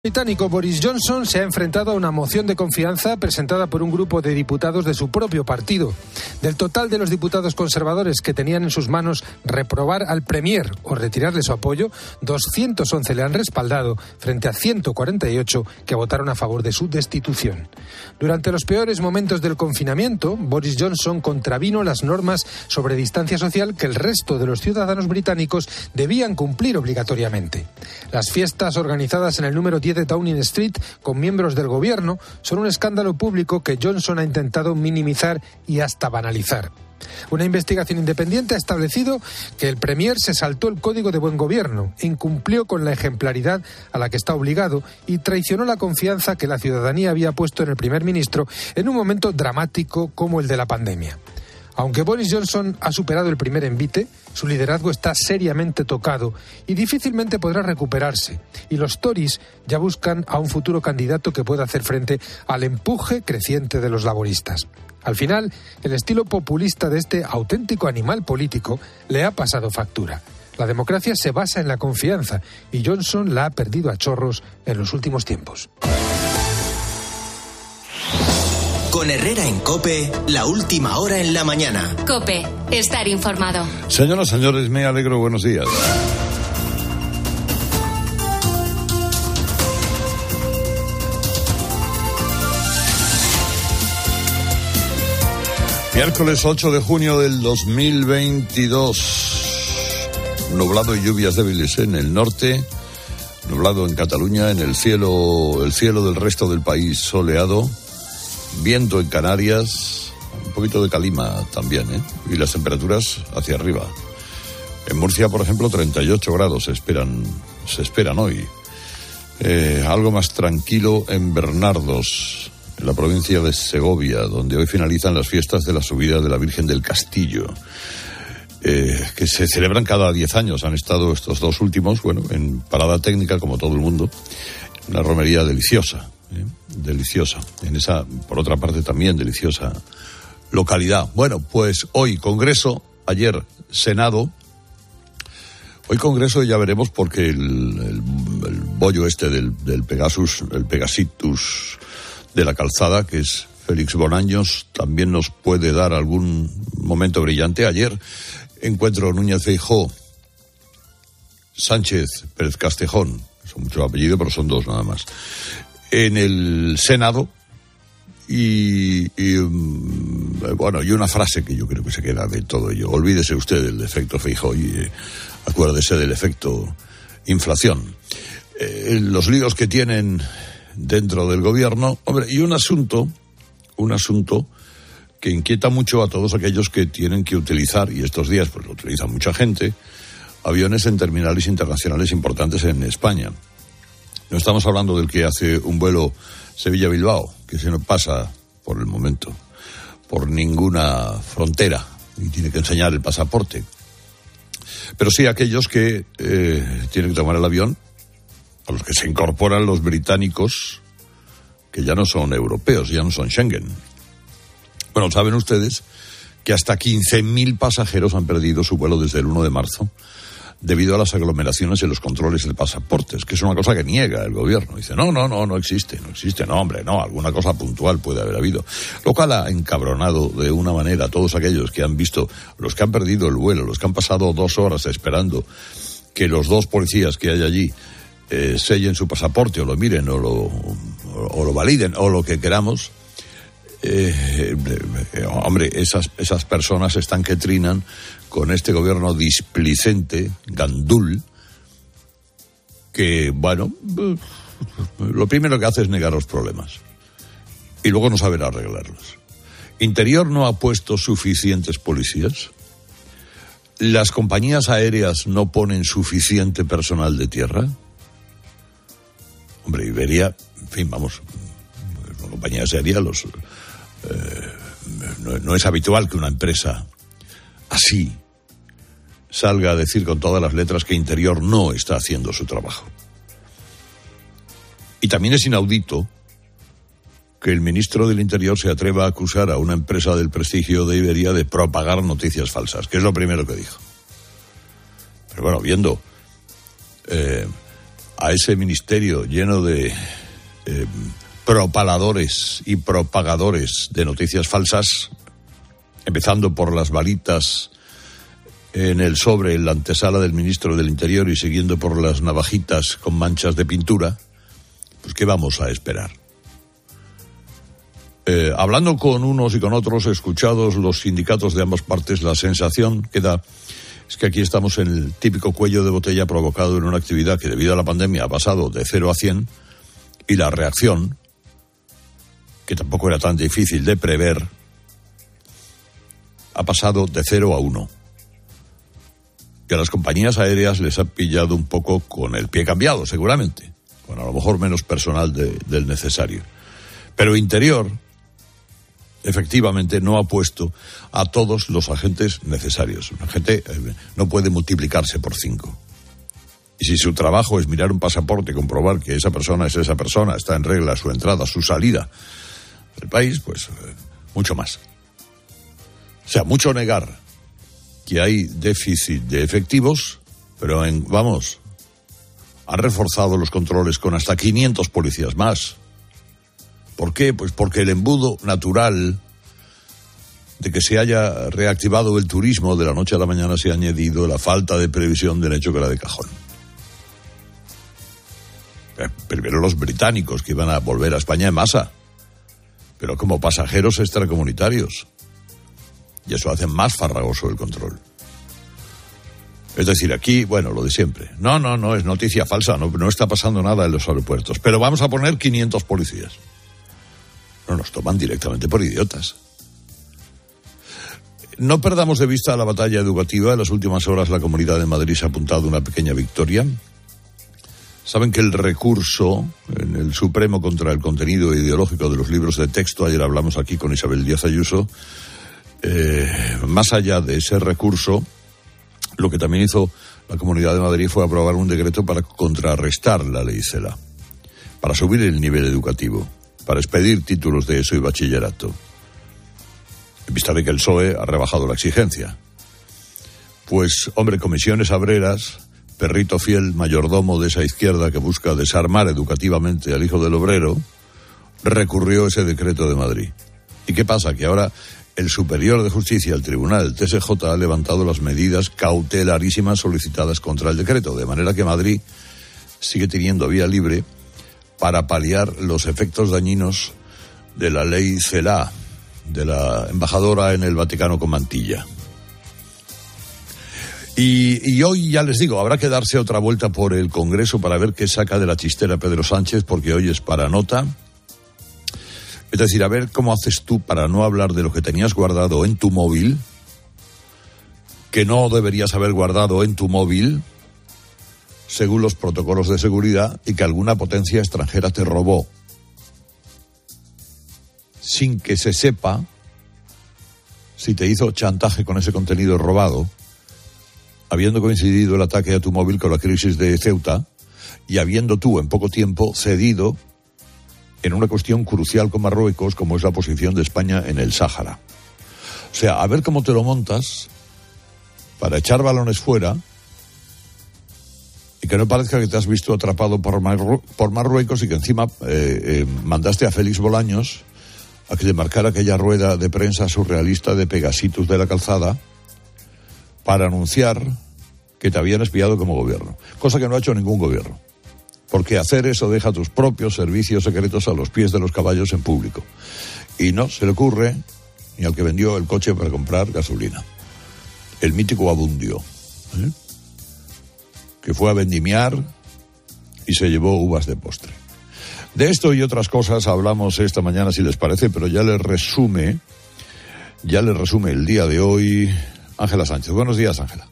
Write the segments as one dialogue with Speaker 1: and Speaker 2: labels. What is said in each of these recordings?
Speaker 1: El británico Boris Johnson se ha enfrentado a una moción de confianza presentada por un grupo de diputados de su propio partido. Del total de los diputados conservadores que tenían en sus manos reprobar al Premier o retirarle su apoyo, 211 le han respaldado frente a 148 que votaron a favor de su destitución. Durante los peores momentos del confinamiento, Boris Johnson contravino las normas sobre distancia social que el resto de los ciudadanos británicos debían cumplir obligatoriamente. Las fiestas organizadas en el número 10 de Downing Street con miembros del gobierno son un escándalo público que Johnson ha intentado minimizar y hasta banalizar. Una investigación independiente ha establecido que el Premier se saltó el código de buen gobierno, incumplió con la ejemplaridad a la que está obligado y traicionó la confianza que la ciudadanía había puesto en el primer ministro en un momento dramático como el de la pandemia. Aunque Boris Johnson ha superado el primer envite, su liderazgo está seriamente tocado y difícilmente podrá recuperarse. Y los Tories ya buscan a un futuro candidato que pueda hacer frente al empuje creciente de los laboristas. Al final, el estilo populista de este auténtico animal político le ha pasado factura. La democracia se basa en la confianza y Johnson la ha perdido a chorros en los últimos tiempos.
Speaker 2: Con Herrera en COPE, la última hora en la mañana.
Speaker 3: COPE, estar informado.
Speaker 4: Señoras, señores, me alegro, buenos días. Miércoles 8 de junio del 2022. Nublado y lluvias débiles en el norte, nublado en Cataluña, en el cielo del resto del país soleado. Viento en Canarias, un poquito de calima también, y las temperaturas hacia arriba. En Murcia, por ejemplo, 38 grados se esperan hoy. Algo más tranquilo en Bernardos, en la provincia de Segovia, donde hoy finalizan las fiestas de la subida de la Virgen del Castillo, que se celebran cada 10 años. Han estado estos dos últimos, en parada técnica, como todo el mundo, una romería deliciosa. Deliciosa, en esa, por otra parte, también deliciosa localidad. Bueno, pues hoy Congreso, ayer Senado. Hoy Congreso ya veremos, porque el bollo este del Pegasitus de la calzada, que es Félix Bolaños, también nos puede dar algún momento brillante. Ayer encuentro Núñez Feijóo, Sánchez Pérez Castejón, son muchos apellidos, pero son dos nada más, en el Senado, y una frase que yo creo que se queda de todo ello: olvídese usted del efecto Feijóo y acuérdese del efecto inflación. Los líos que tienen dentro del gobierno, y un asunto que inquieta mucho a todos aquellos que tienen que utilizar, y estos días pues lo utiliza mucha gente, aviones en terminales internacionales importantes en España. No estamos hablando del que hace un vuelo Sevilla-Bilbao, que se no pasa, por el momento, por ninguna frontera y tiene que enseñar el pasaporte. Pero sí aquellos que tienen que tomar el avión, a los que se incorporan los británicos, que ya no son europeos, ya no son Schengen. Bueno, saben ustedes que hasta 15.000 pasajeros han perdido su vuelo desde el 1 de marzo, debido a las aglomeraciones y los controles de pasaportes, que es una cosa que niega el gobierno. Dice, no existe, alguna cosa puntual puede haber habido. Lo cual ha encabronado de una manera a todos aquellos que han visto, los que han perdido el vuelo, los que han pasado 2 horas esperando que los 2 policías que hay allí sellen su pasaporte, o lo miren, o lo validen, o lo que queramos. Esas personas están que trinan con este gobierno displicente, gandul, que, lo primero que hace es negar los problemas y luego no saber arreglarlos. Interior no ha puesto suficientes policías. Las compañías aéreas no ponen suficiente personal de tierra. Iberia, la compañía aérea, no es habitual que una empresa así salga a decir con todas las letras que Interior no está haciendo su trabajo. Y también es inaudito que el ministro del Interior se atreva a acusar a una empresa del prestigio de Iberia de propagar noticias falsas, que es lo primero que dijo. Pero viendo a ese ministerio lleno de propaladores y propagadores de noticias falsas, empezando por las balitas en el sobre, en la antesala del ministro del Interior y siguiendo por las navajitas con manchas de pintura, pues ¿qué vamos a esperar? Hablando con unos y con otros, escuchados los sindicatos de ambas partes, la sensación que da es que aquí estamos en el típico cuello de botella provocado en una actividad que debido a la pandemia ha pasado de 0 a 100 y la reacción, que tampoco era tan difícil de prever, ha pasado de 0 a 1. Que a las compañías aéreas les ha pillado un poco con el pie cambiado, seguramente, con a lo mejor menos personal del necesario. Pero Interior, efectivamente, no ha puesto a todos los agentes necesarios. Un agente no puede multiplicarse por 5. Y si su trabajo es mirar un pasaporte y comprobar que esa persona es esa persona, está en regla su entrada, su salida del país, pues mucho más. O sea, mucho negar que hay déficit de efectivos, pero han reforzado los controles con hasta 500 policías más. ¿Por qué? Pues porque el embudo natural de que se haya reactivado el turismo de la noche a la mañana se ha añadido la falta de previsión del hecho que era de cajón. Primero los británicos que iban a volver a España en masa, pero como pasajeros extracomunitarios. Y eso hace más farragoso el control. Es decir, aquí, bueno, lo de siempre. No, es noticia falsa, no está pasando nada en los aeropuertos. Pero vamos a poner 500 policías. No nos toman directamente por idiotas. No perdamos de vista la batalla educativa. En las últimas horas la Comunidad de Madrid se ha apuntado una pequeña victoria. Saben que el recurso en el Supremo contra el contenido ideológico de los libros de texto, ayer hablamos aquí con Isabel Díaz Ayuso, más allá de ese recurso, lo que también hizo la Comunidad de Madrid fue aprobar un decreto para contrarrestar la ley CELA, para subir el nivel educativo, para expedir títulos de ESO y bachillerato, en vista de que el PSOE ha rebajado la exigencia. Pues, hombre, comisiones obreras, perrito fiel, mayordomo de esa izquierda que busca desarmar educativamente al hijo del obrero, recurrió ese decreto de Madrid. ¿Y qué pasa? Que ahora el Superior de Justicia, el Tribunal, el TSJ, ha levantado las medidas cautelarísimas solicitadas contra el decreto, de manera que Madrid sigue teniendo vía libre para paliar los efectos dañinos de la ley CELA, de la embajadora en el Vaticano con mantilla. Y hoy, ya les digo, habrá que darse otra vuelta por el Congreso para ver qué saca de la chistera Pedro Sánchez, porque hoy es para nota. Es decir, a ver cómo haces tú para no hablar de lo que tenías guardado en tu móvil, que no deberías haber guardado en tu móvil, según los protocolos de seguridad, y que alguna potencia extranjera te robó, sin que se sepa si te hizo chantaje con ese contenido robado, habiendo coincidido el ataque a tu móvil con la crisis de Ceuta y habiendo tú en poco tiempo cedido en una cuestión crucial con Marruecos, como es la posición de España en el Sáhara. O sea, a ver cómo te lo montas para echar balones fuera y que no parezca que te has visto atrapado por Marruecos y que encima mandaste a Félix Bolaños a que le marcara aquella rueda de prensa surrealista de Pegasitus de la Calzada para anunciar que te habían espiado como gobierno, cosa que no ha hecho ningún gobierno, porque hacer eso deja tus propios servicios secretos a los pies de los caballos en público, y no se le ocurre ni al que vendió el coche para comprar gasolina, el mítico Abundio, que fue a vendimiar y se llevó uvas de postre. De esto y otras cosas hablamos esta mañana, si les parece, pero ya les resume el día de hoy Ángela Sánchez. Buenos días, Ángela.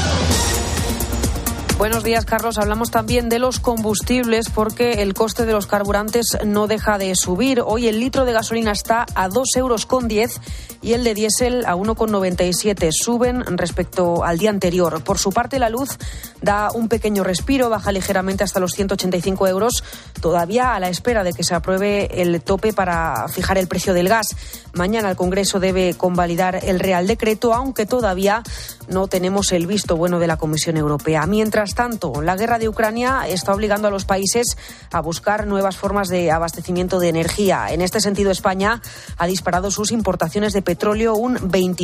Speaker 5: Buenos días, Carlos. Hablamos también de los combustibles porque el coste de los carburantes no deja de subir. Hoy el litro de gasolina está a 2,10 € y el de diésel a 1,97. Suben respecto al día anterior. Por su parte, la luz da un pequeño respiro, baja ligeramente hasta los 185 €, todavía a la espera de que se apruebe el tope para fijar el precio del gas. Mañana el Congreso debe convalidar el Real Decreto, aunque todavía no tenemos el visto bueno de la Comisión Europea. Mientras tanto, la guerra de Ucrania está obligando a los países a buscar nuevas formas de abastecimiento de energía. En este sentido, España ha disparado sus importaciones de petróleo un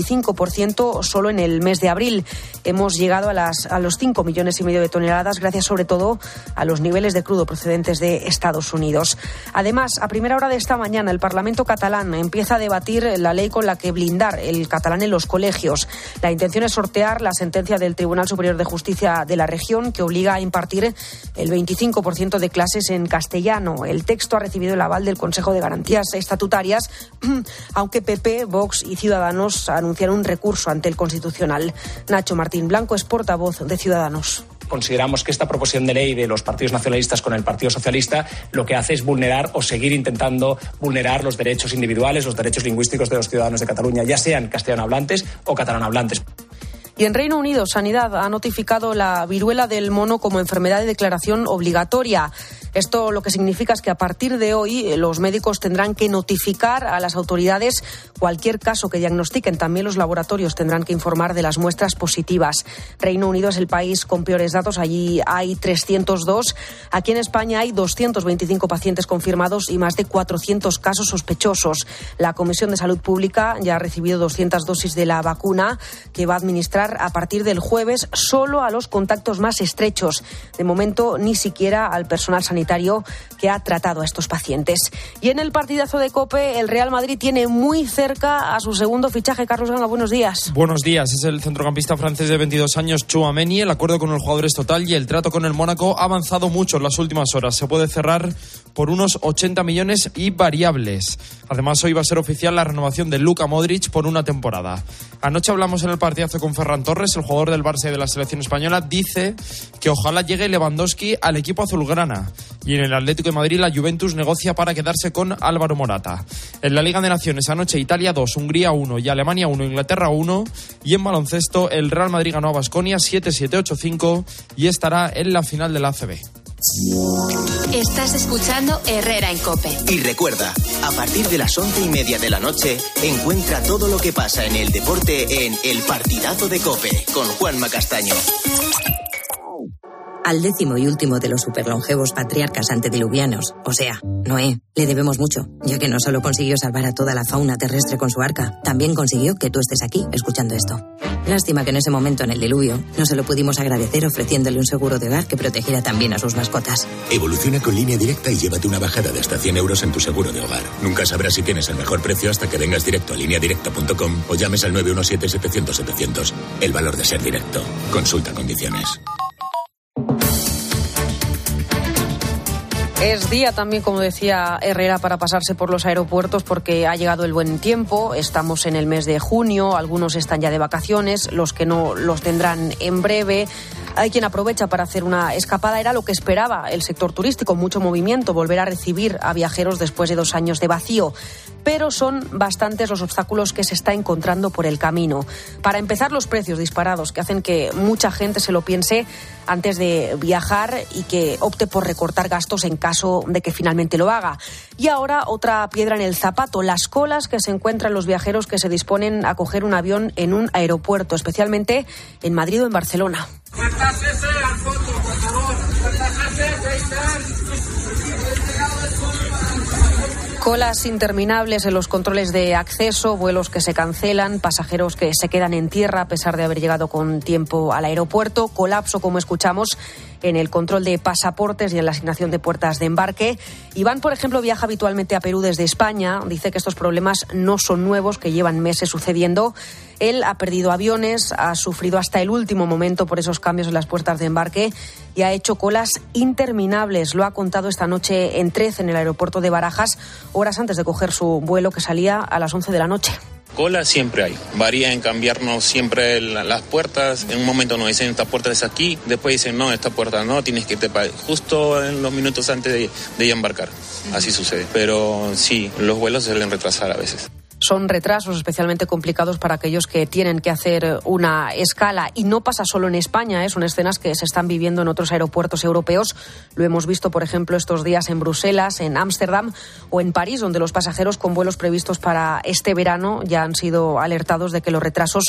Speaker 5: 25% solo en el mes de abril. Hemos llegado a los 5,5 millones de toneladas, gracias sobre todo a los niveles de crudo procedentes de Estados Unidos. Además, a primera hora de esta mañana, el Parlamento catalán empieza a debatir la ley con la que blindar el catalán en los colegios. La intención es sortear la sentencia del Tribunal Superior de Justicia de la región que obliga a impartir el 25% de clases en castellano. El texto ha recibido el aval del Consejo de Garantías Estatutarias, aunque PP, Vox y Ciudadanos anunciaron un recurso ante el Constitucional. Nacho Martín Blanco es portavoz de Ciudadanos.
Speaker 6: Consideramos que esta proposición de ley de los partidos nacionalistas con el Partido Socialista lo que hace es vulnerar o seguir intentando vulnerar los derechos individuales, los derechos lingüísticos de los ciudadanos de Cataluña, ya sean castellanohablantes o catalanohablantes.
Speaker 5: Y en Reino Unido, Sanidad ha notificado la viruela del mono como enfermedad de declaración obligatoria. Esto lo que significa es que a partir de hoy los médicos tendrán que notificar a las autoridades cualquier caso que diagnostiquen. También los laboratorios tendrán que informar de las muestras positivas. Reino Unido es el país con peores datos. Allí hay 302. Aquí en España hay 225 pacientes confirmados y más de 400 casos sospechosos. La Comisión de Salud Pública ya ha recibido 200 dosis de la vacuna que va a administrar a partir del jueves solo a los contactos más estrechos. De momento, ni siquiera al personal sanitario que ha tratado a estos pacientes. Y en el partidazo de COPE, el Real Madrid tiene muy cerca a su segundo fichaje. Carlos Ganga, buenos días.
Speaker 7: Buenos días. Es el centrocampista francés de 22 años, Tchouaméni. El acuerdo con el jugador es total y el trato con el Mónaco ha avanzado mucho en las últimas horas. Se puede cerrar por unos 80 millones y variables. Además, hoy va a ser oficial la renovación de Luka Modric por una temporada. Anoche hablamos en el partidazo con Ferran Torres, el jugador del Barça y de la selección española. Dice que ojalá llegue Lewandowski al equipo azulgrana. Y en el Atlético de Madrid, la Juventus negocia para quedarse con Álvaro Morata. En la Liga de Naciones, anoche Italia 2, Hungría 1 y Alemania 1, Inglaterra 1. Y en baloncesto, el Real Madrid ganó a Baskonia 7-7-8-5 y estará en la final de la ACB.
Speaker 3: Estás escuchando Herrera en COPE.
Speaker 2: Y recuerda, a partir de las 11:30 de la noche, encuentra todo lo que pasa en el deporte en El Partidazo de COPE, con Juanma Castaño.
Speaker 8: Al 10º y último de los superlongevos patriarcas antediluvianos, o sea, Noé, le debemos mucho, ya que no solo consiguió salvar a toda la fauna terrestre con su arca, también consiguió que tú estés aquí escuchando esto. Lástima que en ese momento, en el diluvio, no se lo pudimos agradecer ofreciéndole un seguro de hogar que protegiera también a sus mascotas.
Speaker 9: Evoluciona con Línea Directa y llévate una bajada de hasta 100 euros en tu seguro de hogar. Nunca sabrás si tienes el mejor precio hasta que vengas directo a lineadirecta.com o llames al 917-700-700. El valor de ser directo. Consulta condiciones.
Speaker 5: Es día también, como decía Herrera, para pasarse por los aeropuertos porque ha llegado el buen tiempo. Estamos en el mes de junio, algunos están ya de vacaciones, los que no los tendrán en breve. Hay quien aprovecha para hacer una escapada. Era lo que esperaba el sector turístico, mucho movimiento, volver a recibir a viajeros después de 2 años de vacío. Pero son bastantes los obstáculos que se está encontrando por el camino. Para empezar, los precios disparados que hacen que mucha gente se lo piense antes de viajar y que opte por recortar gastos en caso de que finalmente lo haga. Y ahora otra piedra en el zapato, las colas que se encuentran los viajeros que se disponen a coger un avión en un aeropuerto, especialmente en Madrid o en Barcelona. Colas interminables en los controles de acceso, vuelos que se cancelan, pasajeros que se quedan en tierra a pesar de haber llegado con tiempo al aeropuerto, colapso, como escuchamos, en el control de pasaportes y en la asignación de puertas de embarque. Iván, por ejemplo, viaja habitualmente a Perú desde España. Dice que estos problemas no son nuevos, que llevan meses sucediendo. Él ha perdido aviones, ha sufrido hasta el último momento por esos cambios en las puertas de embarque y ha hecho colas interminables. Lo ha contado esta noche en 13 en el aeropuerto de Barajas, horas antes de coger su vuelo que salía a las 11 de la noche.
Speaker 10: Cola siempre hay, varía en cambiarnos siempre las puertas. En un momento nos dicen esta puerta es aquí, después dicen no, esta puerta no, tienes que irte justo en los minutos antes de embarcar. Así sucede, pero sí, los vuelos se suelen retrasar a veces.
Speaker 5: Son retrasos especialmente complicados para aquellos que tienen que hacer una escala. Y no pasa solo en España, son escenas que se están viviendo en otros aeropuertos europeos. Lo hemos visto, por ejemplo, estos días en Bruselas, en Ámsterdam o en París, donde los pasajeros con vuelos previstos para este verano ya han sido alertados de que los retrasos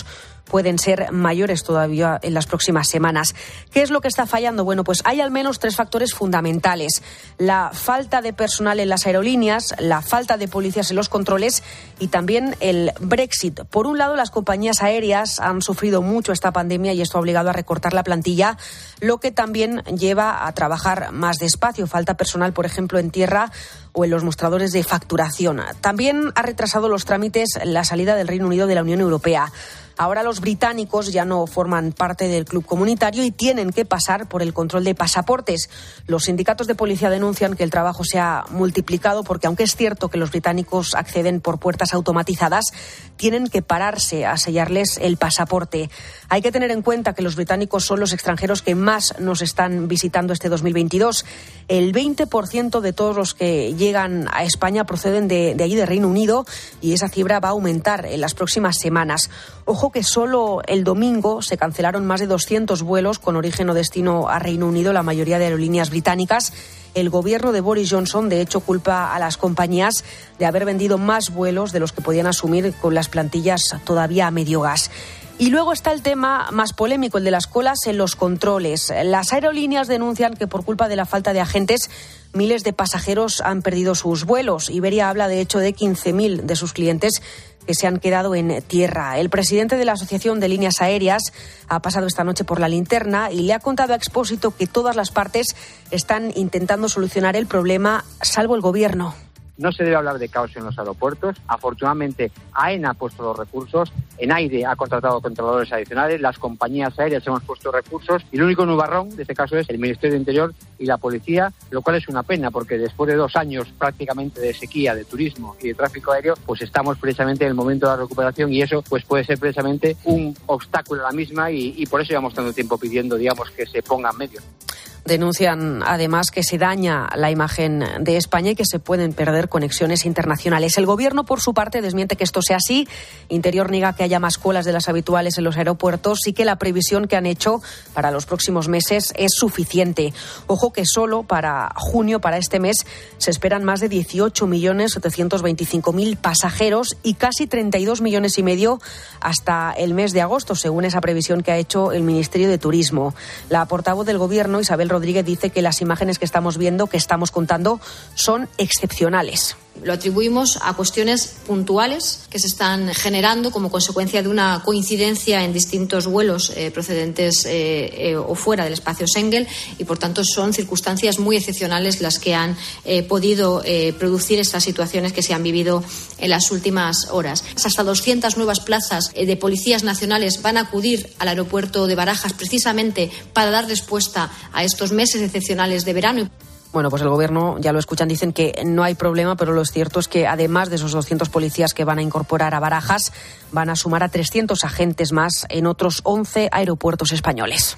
Speaker 5: pueden ser mayores todavía en las próximas semanas. ¿Qué es lo que está fallando? Bueno, pues hay al menos 3 factores fundamentales: la falta de personal en las aerolíneas, la falta de policías en los controles y también el Brexit. Por un lado, las compañías aéreas han sufrido mucho esta pandemia y esto ha obligado a recortar la plantilla, lo que también lleva a trabajar más despacio. Falta personal, por ejemplo, en tierra o en los mostradores de facturación. También ha retrasado los trámites la salida del Reino Unido de la Unión Europea. Ahora los británicos ya no forman parte del club comunitario y tienen que pasar por el control de pasaportes. Los sindicatos de policía denuncian que el trabajo se ha multiplicado porque, aunque es cierto que los británicos acceden por puertas automatizadas, tienen que pararse a sellarles el pasaporte. Hay que tener en cuenta que los británicos son los extranjeros que más nos están visitando este 2022. El 20% de todos los que llegan a España proceden de allí, de Reino Unido, y esa cifra va a aumentar en las próximas semanas. Ojo que solo el domingo se cancelaron más de 200 vuelos con origen o destino a Reino Unido, la mayoría de aerolíneas británicas. El gobierno de Boris Johnson, de hecho, culpa a las compañías de haber vendido más vuelos de los que podían asumir con las plantillas todavía a medio gas. Y luego está el tema más polémico, el de las colas en los controles. Las aerolíneas denuncian que por culpa de la falta de agentes, miles de pasajeros han perdido sus vuelos. Iberia habla, de hecho, de 15.000 de sus clientes que se han quedado en tierra. El presidente de la Asociación de Líneas Aéreas ha pasado esta noche por la linterna y le ha contado a Expósito que todas las partes están intentando solucionar el problema, salvo el gobierno.
Speaker 11: No se debe hablar de caos en los aeropuertos. Afortunadamente, AENA ha puesto los recursos, ENAIRE ha contratado controladores adicionales, las compañías aéreas hemos puesto recursos y el único nubarrón de este caso es el Ministerio de Interior y la Policía, lo cual es una pena porque después de 2 años prácticamente de sequía, de turismo y de tráfico aéreo, pues estamos precisamente en el momento de la recuperación y eso pues puede ser precisamente un obstáculo a la misma y por eso llevamos tanto tiempo pidiendo, digamos, que se pongan medios.
Speaker 5: Denuncian además que se daña la imagen de España y que se pueden perder conexiones internacionales. El gobierno, por su parte, desmiente que esto sea así. Interior niega que haya más colas de las habituales en los aeropuertos y que la previsión que han hecho para los próximos meses es suficiente. Ojo que solo para junio, para este mes, se esperan más de 18.725.000 pasajeros y casi 32,5 millones hasta el mes de agosto, según esa previsión que ha hecho el Ministerio de Turismo. La portavoz del gobierno, Isabel Rodríguez, dice que las imágenes que estamos viendo, que estamos contando, son excepcionales.
Speaker 12: Lo atribuimos a cuestiones puntuales que se están generando como consecuencia de una coincidencia en distintos vuelos procedentes o fuera del espacio Schengen y, por tanto, son circunstancias muy excepcionales las que han podido producir estas situaciones que se han vivido en las últimas horas. Hasta 200 nuevas plazas de policías nacionales van a acudir al aeropuerto de Barajas precisamente para dar respuesta a estos meses excepcionales de verano.
Speaker 5: Bueno, pues el gobierno, ya lo escuchan, dicen que no hay problema, pero lo cierto es que además de esos 200 policías que van a incorporar a Barajas, van a sumar a 300 agentes más en otros 11 aeropuertos españoles.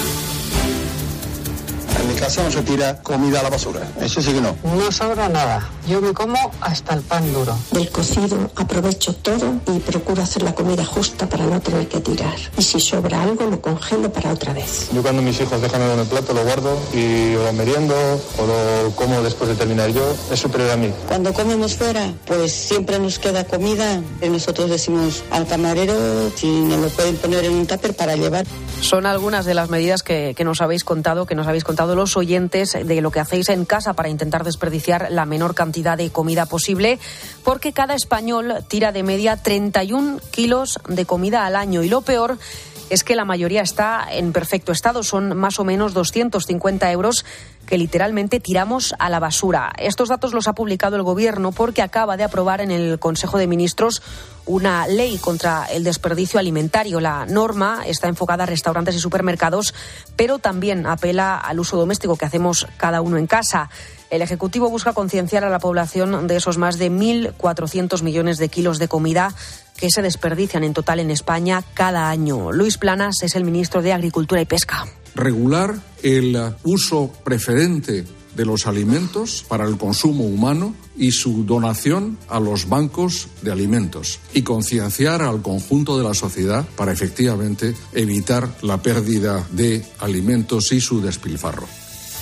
Speaker 13: En mi casa no se tira comida a la basura, eso sí que no.
Speaker 14: No sobra nada, yo me como hasta el pan duro.
Speaker 15: Del cocido aprovecho todo y procuro hacer la comida justa para no tener que tirar. Y si sobra algo lo congelo para otra vez.
Speaker 13: Yo cuando mis hijos dejan algo en el plato lo guardo y o lo meriendo o lo como después de terminar yo, es superior a mí.
Speaker 15: Cuando comemos fuera, pues siempre nos queda comida y nosotros decimos al camarero si nos lo pueden poner en un tupper para llevar.
Speaker 5: Son algunas de las medidas que nos habéis contado los oyentes de lo que hacéis en casa para intentar desperdiciar la menor cantidad de comida posible, porque cada español tira de media 31 kilos de comida al año y lo peor es que la mayoría está en perfecto estado. Son más o menos 250 euros que literalmente tiramos a la basura. Estos datos los ha publicado el Gobierno porque acaba de aprobar en el Consejo de Ministros una ley contra el desperdicio alimentario. La norma está enfocada a restaurantes y supermercados, pero también apela al uso doméstico que hacemos cada uno en casa. El Ejecutivo busca concienciar a la población de esos más de 1.400 millones de kilos de comida que se desperdician en total en España cada año. Luis Planas es el ministro de Agricultura y Pesca.
Speaker 16: Regular el uso preferente de los alimentos para el consumo humano y su donación a los bancos de alimentos y concienciar al conjunto de la sociedad para efectivamente evitar la pérdida de alimentos y su despilfarro.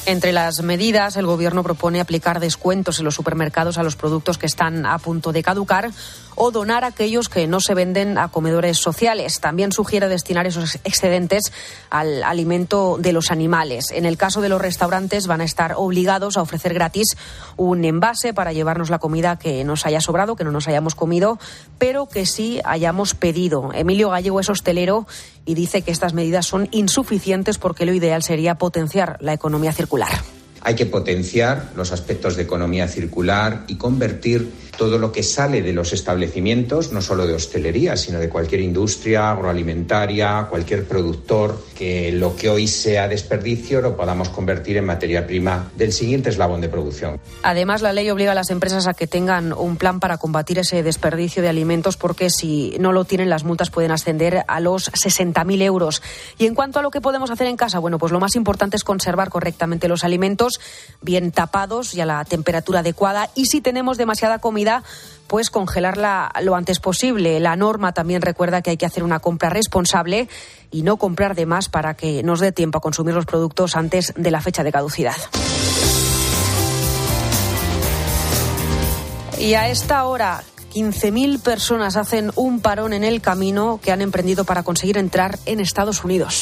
Speaker 5: Entre las medidas, el Gobierno propone aplicar descuentos en los supermercados a los productos que están a punto de caducar o donar aquellos que no se venden a comedores sociales. También sugiere destinar esos excedentes al alimento de los animales. En el caso de los restaurantes, van a estar obligados a ofrecer gratis un envase para llevarnos la comida que nos haya sobrado, que no nos hayamos comido, pero que sí hayamos pedido. Emilio Gallego es hostelero y dice que estas medidas son insuficientes porque lo ideal sería potenciar la economía circular.
Speaker 17: Hay que potenciar los aspectos de economía circular y convertir todo lo que sale de los establecimientos, no solo de hostelería, sino de cualquier industria agroalimentaria, cualquier productor, que lo que hoy sea desperdicio lo podamos convertir en materia prima del siguiente eslabón de producción.
Speaker 5: Además, la ley obliga a las empresas a que tengan un plan para combatir ese desperdicio de alimentos, porque si no lo tienen, las multas pueden ascender a los 60.000 euros. Y en cuanto a lo que podemos hacer en casa, bueno, pues lo más importante es conservar correctamente los alimentos, bien tapados y a la temperatura adecuada, y si tenemos demasiada comida, pues congelarla lo antes posible. La norma también recuerda que hay que hacer una compra responsable y no comprar de más para que nos dé tiempo a consumir los productos antes de la fecha de caducidad. Y a esta hora, 15.000 personas hacen un parón en el camino que han emprendido para conseguir entrar en Estados Unidos.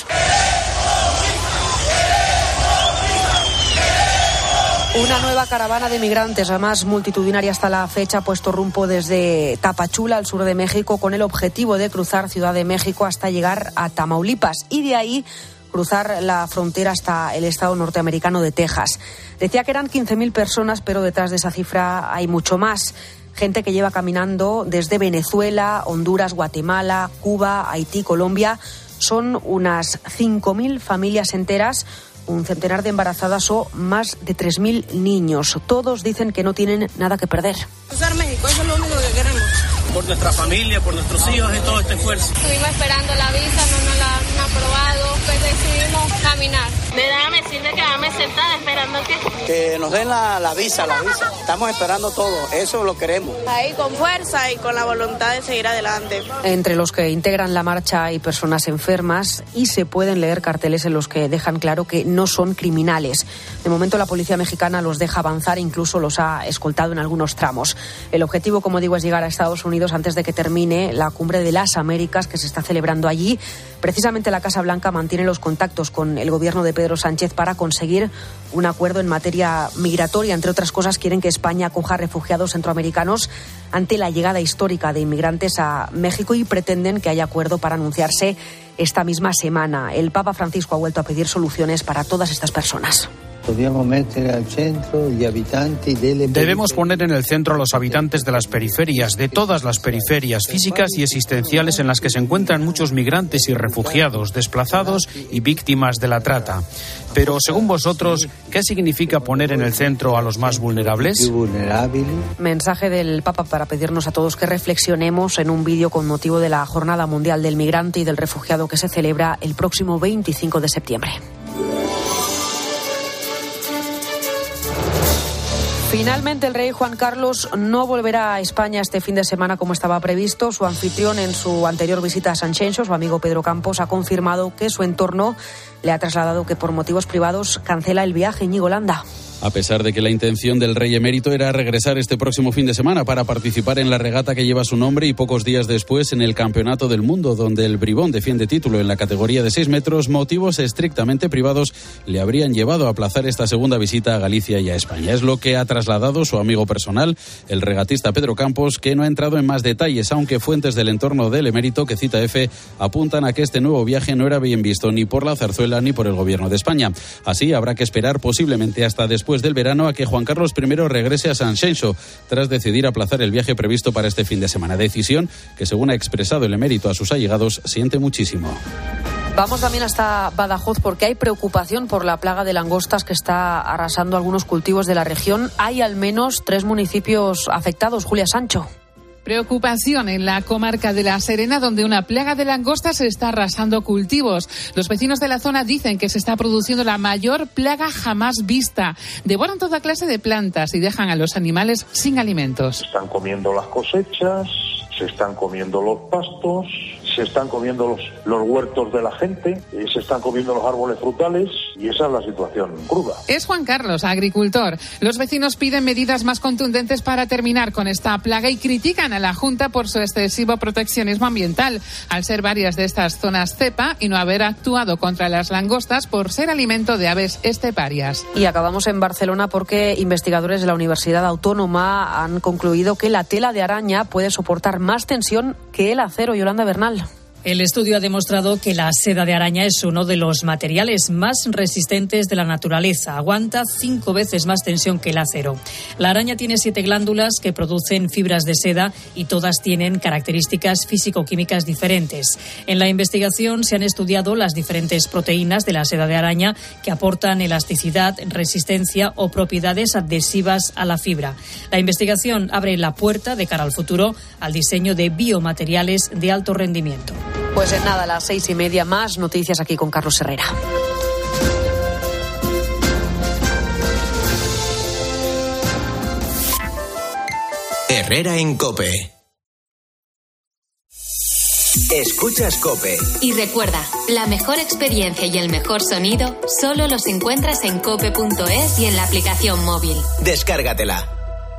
Speaker 5: Una nueva caravana de migrantes, la más multitudinaria hasta la fecha, ha puesto rumbo desde Tapachula, al sur de México, con el objetivo de cruzar Ciudad de México hasta llegar a Tamaulipas y de ahí cruzar la frontera hasta el estado norteamericano de Texas. Decía que eran 15.000 personas, pero detrás de esa cifra hay mucho más. Gente que lleva caminando desde Venezuela, Honduras, Guatemala, Cuba, Haití, Colombia. Son unas 5.000 familias enteras, un centenar de embarazadas o más de 3.000 niños. Todos dicen que no tienen nada que perder.
Speaker 18: Cruzar México, eso es lo único que queremos. Por nuestra familia, por nuestros hijos y todo este esfuerzo.
Speaker 19: Estuvimos esperando la visa, no nos la han aprobado, pues decidimos caminar.
Speaker 20: De nada me sirve quedarme sentada esperando
Speaker 21: que nos den la visa. Estamos esperando todo, eso lo queremos.
Speaker 19: Ahí con fuerza y con la voluntad de seguir adelante.
Speaker 5: Entre los que integran la marcha hay personas enfermas y se pueden leer carteles en los que dejan claro que no son criminales. De momento la policía mexicana los deja avanzar, incluso los ha escoltado en algunos tramos. El objetivo, como digo, es llegar a Estados Unidos antes de que termine la Cumbre de las Américas que se está celebrando allí. Precisamente la Casa Blanca mantiene los contactos con el gobierno de Pedro Sánchez para conseguir un acuerdo en materia migratoria. Entre otras cosas, quieren que España acoja refugiados centroamericanos ante la llegada histórica de inmigrantes a México y pretenden que haya acuerdo para anunciarse esta misma semana. El Papa Francisco ha vuelto a pedir soluciones para todas estas personas.
Speaker 22: Debemos poner en el centro a los habitantes de las periferias, de todas las periferias físicas y existenciales en las que se encuentran muchos migrantes y refugiados, desplazados y víctimas de la trata. Pero, según vosotros, ¿qué significa poner en el centro a los más vulnerables?
Speaker 5: Mensaje del Papa para pedirnos a todos que reflexionemos en un vídeo con motivo de la Jornada Mundial del Migrante y del Refugiado que se celebra el próximo 25 de septiembre. Finalmente, el rey Juan Carlos no volverá a España este fin de semana como estaba previsto. Su anfitrión en su anterior visita a Sanxenxo, su amigo Pedro Campos, ha confirmado que su entorno le ha trasladado que por motivos privados cancela el viaje. Íñigo Landa.
Speaker 23: A pesar de que la intención del rey emérito era regresar este próximo fin de semana para participar en la regata que lleva su nombre y pocos días después en el Campeonato del Mundo, donde el Bribón defiende título en la categoría de 6 metros, motivos estrictamente privados le habrían llevado a aplazar esta segunda visita a Galicia y a España. Es lo que ha trasladado su amigo personal, el regatista Pedro Campos, que no ha entrado en más detalles, aunque fuentes del entorno del emérito que cita EFE apuntan a que este nuevo viaje no era bien visto ni por la zarzuela ni por el gobierno de España. Así habrá que esperar posiblemente hasta después del verano a que Juan Carlos I regrese a Sanxenxo tras decidir aplazar el viaje previsto para este fin de semana. Decisión que, según ha expresado el emérito a sus allegados, siente muchísimo.
Speaker 5: Vamos también hasta Badajoz porque hay preocupación por la plaga de langostas que está arrasando algunos cultivos de la región. Hay al menos 3 municipios afectados. Julia Sancho.
Speaker 24: Preocupación en la comarca de La Serena, donde una plaga de langostas está arrasando cultivos. Los vecinos de la zona dicen que se está produciendo la mayor plaga jamás vista. Devoran toda clase de plantas y dejan a los animales sin alimentos.
Speaker 25: Están comiendo las cosechas, se están comiendo los pastos,
Speaker 1: se están comiendo los huertos de la gente, se están comiendo los árboles frutales y esa es la situación cruda.
Speaker 24: Es Juan Carlos, agricultor. Los vecinos piden medidas más contundentes para terminar con esta plaga y critican a la Junta por su excesivo proteccionismo ambiental, al ser varias de estas zonas cepa y no haber actuado contra las langostas por ser alimento de aves esteparias.
Speaker 5: Y acabamos en Barcelona porque investigadores de la Universidad Autónoma han concluido que la tela de araña puede soportar más tensión que el acero. Yolanda Bernal.
Speaker 4: El estudio ha demostrado que la seda de araña es uno de los materiales más resistentes de la naturaleza. Aguanta 5 veces más tensión que el acero. La araña tiene 7 glándulas que producen fibras de seda y todas tienen características físico-químicas diferentes. En la investigación se han estudiado las diferentes proteínas de la seda de araña que aportan elasticidad, resistencia o propiedades adhesivas a la fibra. La investigación abre la puerta de cara al futuro al diseño de biomateriales de alto rendimiento.
Speaker 5: Pues en nada, a las 6:30 más noticias aquí con Carlos Herrera.
Speaker 2: Herrera en COPE. Escuchas COPE.
Speaker 3: Y recuerda, la mejor experiencia y el mejor sonido solo los encuentras en cope.es y en la aplicación móvil.
Speaker 2: Descárgatela.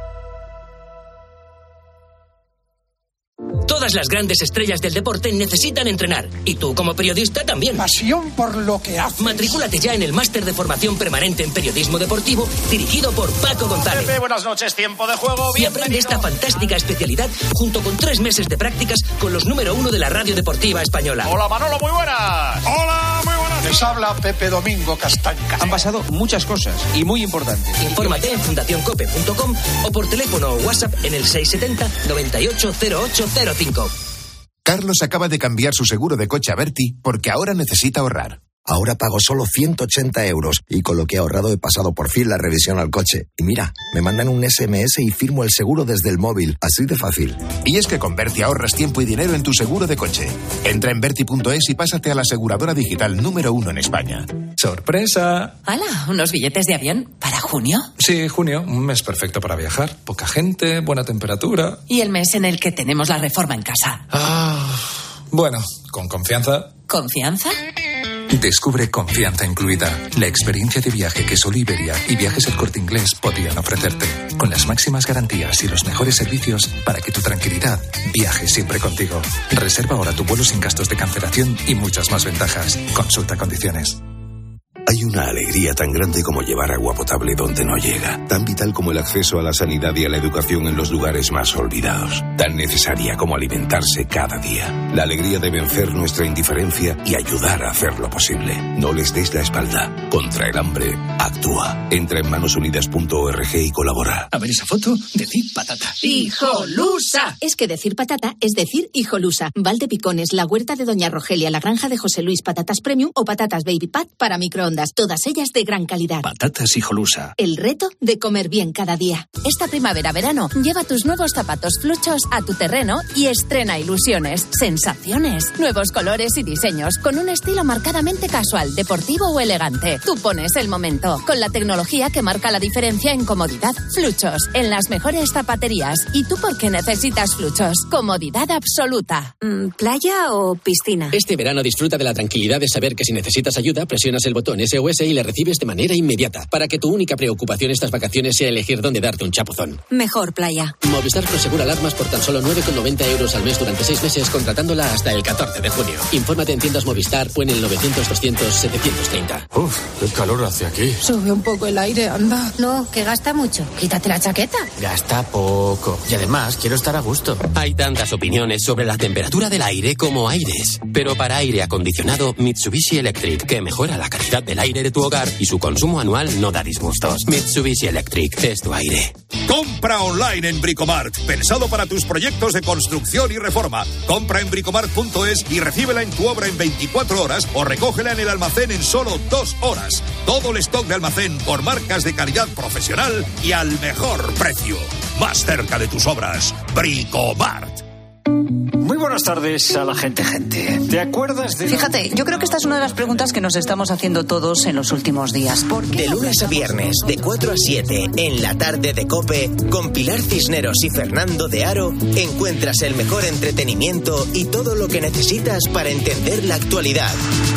Speaker 6: Todas las grandes estrellas del deporte necesitan entrenar. Y tú, como periodista, también.
Speaker 7: Pasión por lo que haces.
Speaker 6: Matricúlate ya en el máster de formación permanente en periodismo deportivo, dirigido por Paco González.
Speaker 25: Pepe, buenas noches, tiempo de juego.
Speaker 6: Y aprende esta fantástica especialidad junto con 3 meses de prácticas con los número 1 de la radio deportiva española.
Speaker 25: Hola, Manolo, muy buenas.
Speaker 7: Hola, muy buenas. Les habla Pepe Domingo Castaña.
Speaker 25: Han pasado muchas cosas y muy importantes.
Speaker 6: Infórmate en fundacioncope.com o por teléfono o WhatsApp en el 670 980805.
Speaker 26: Carlos acaba de cambiar su seguro de coche a Berti porque ahora necesita ahorrar.
Speaker 27: Ahora pago solo 180 euros y con lo que he ahorrado he pasado por fin la revisión al coche. Y mira, me mandan un SMS y firmo el seguro desde el móvil. Así de fácil.
Speaker 26: Y es que con Berti ahorras tiempo y dinero en tu seguro de coche. Entra en Berti.es y pásate a la aseguradora digital número 1 en España.
Speaker 28: ¡Sorpresa!
Speaker 29: ¡Hala! ¿Unos billetes de avión para junio?
Speaker 28: Sí, junio. Un mes perfecto para viajar. Poca gente, buena temperatura.
Speaker 29: ¿Y el mes en el que tenemos la reforma en casa?
Speaker 28: Bueno, con confianza.
Speaker 29: ¿Confianza?
Speaker 28: Descubre Confianza Incluida, la experiencia de viaje que solo Iberia y Viajes El Corte Inglés podrían ofrecerte, con las máximas garantías y los mejores servicios para que tu tranquilidad viaje siempre contigo. Reserva ahora tu vuelo sin gastos de cancelación y muchas más ventajas. Consulta condiciones.
Speaker 30: Hay una alegría tan grande como llevar agua potable donde no llega, tan vital como el acceso a la sanidad y a la educación en los lugares más olvidados, tan necesaria como alimentarse cada día. La alegría de vencer nuestra indiferencia y ayudar a hacerlo posible. No les des la espalda. Contra el hambre, actúa. Entra en manosunidas.org y colabora.
Speaker 28: A ver esa foto, decir patata.
Speaker 29: ¡Hijolusa! Es que decir patata es decir hijolusa. Valdepicones, la huerta de Doña Rogelia, la granja de José Luis, patatas premium o patatas baby pat para microondas. Todas ellas de gran calidad.
Speaker 28: Patatas Hijolusa.
Speaker 29: El reto de comer bien cada día. Esta primavera-verano, lleva tus nuevos zapatos fluchos a tu terreno y estrena ilusiones, sensaciones, nuevos colores y diseños con un estilo marcadamente casual, deportivo o elegante. Tú pones el momento con la tecnología que marca la diferencia en comodidad. Fluchos, en las mejores zapaterías. ¿Y tú por qué necesitas Fluchos? Comodidad absoluta. ¿Playa o piscina?
Speaker 6: Este verano disfruta de la tranquilidad de saber que si necesitas ayuda, presionas el botón SOS y le recibes de manera inmediata, para que tu única preocupación estas vacaciones sea elegir dónde darte un chapuzón.
Speaker 29: Mejor playa.
Speaker 6: Movistar Prosegura alarmas por tan solo 9,90 euros al mes durante 6 meses, contratándola hasta el 14 de junio. Infórmate en tiendas Movistar o en el 900-200-730.
Speaker 28: Uf, qué calor hace aquí.
Speaker 29: Sube un poco el aire, anda. No, que gasta mucho. Quítate la chaqueta.
Speaker 28: Gasta poco. Y además, quiero estar a gusto.
Speaker 6: Hay tantas opiniones sobre la temperatura del aire como aires. Pero para aire acondicionado, Mitsubishi Electric, que mejora la calidad del aire de tu hogar y su consumo anual no da disgustos. Mitsubishi Electric es tu aire.
Speaker 31: Compra online en Bricomart, pensado para tus proyectos de construcción y reforma. Compra en bricomart.es y recíbela en tu obra en 24 horas o recógela en el almacén en solo 2 horas. Todo el stock de almacén por marcas de calidad profesional y al mejor precio. Más cerca de tus obras, Bricomart.
Speaker 7: Muy
Speaker 8: buenas tardes a la gente. ¿Te acuerdas de...?
Speaker 9: Fíjate, yo creo que esta es una de las preguntas que nos estamos haciendo todos en los últimos días.
Speaker 2: De lunes a viernes, de 4 a 7, en la tarde de COPE, con Pilar Cisneros y Fernando de Aro, encuentras el mejor entretenimiento y todo lo que necesitas para entender la actualidad.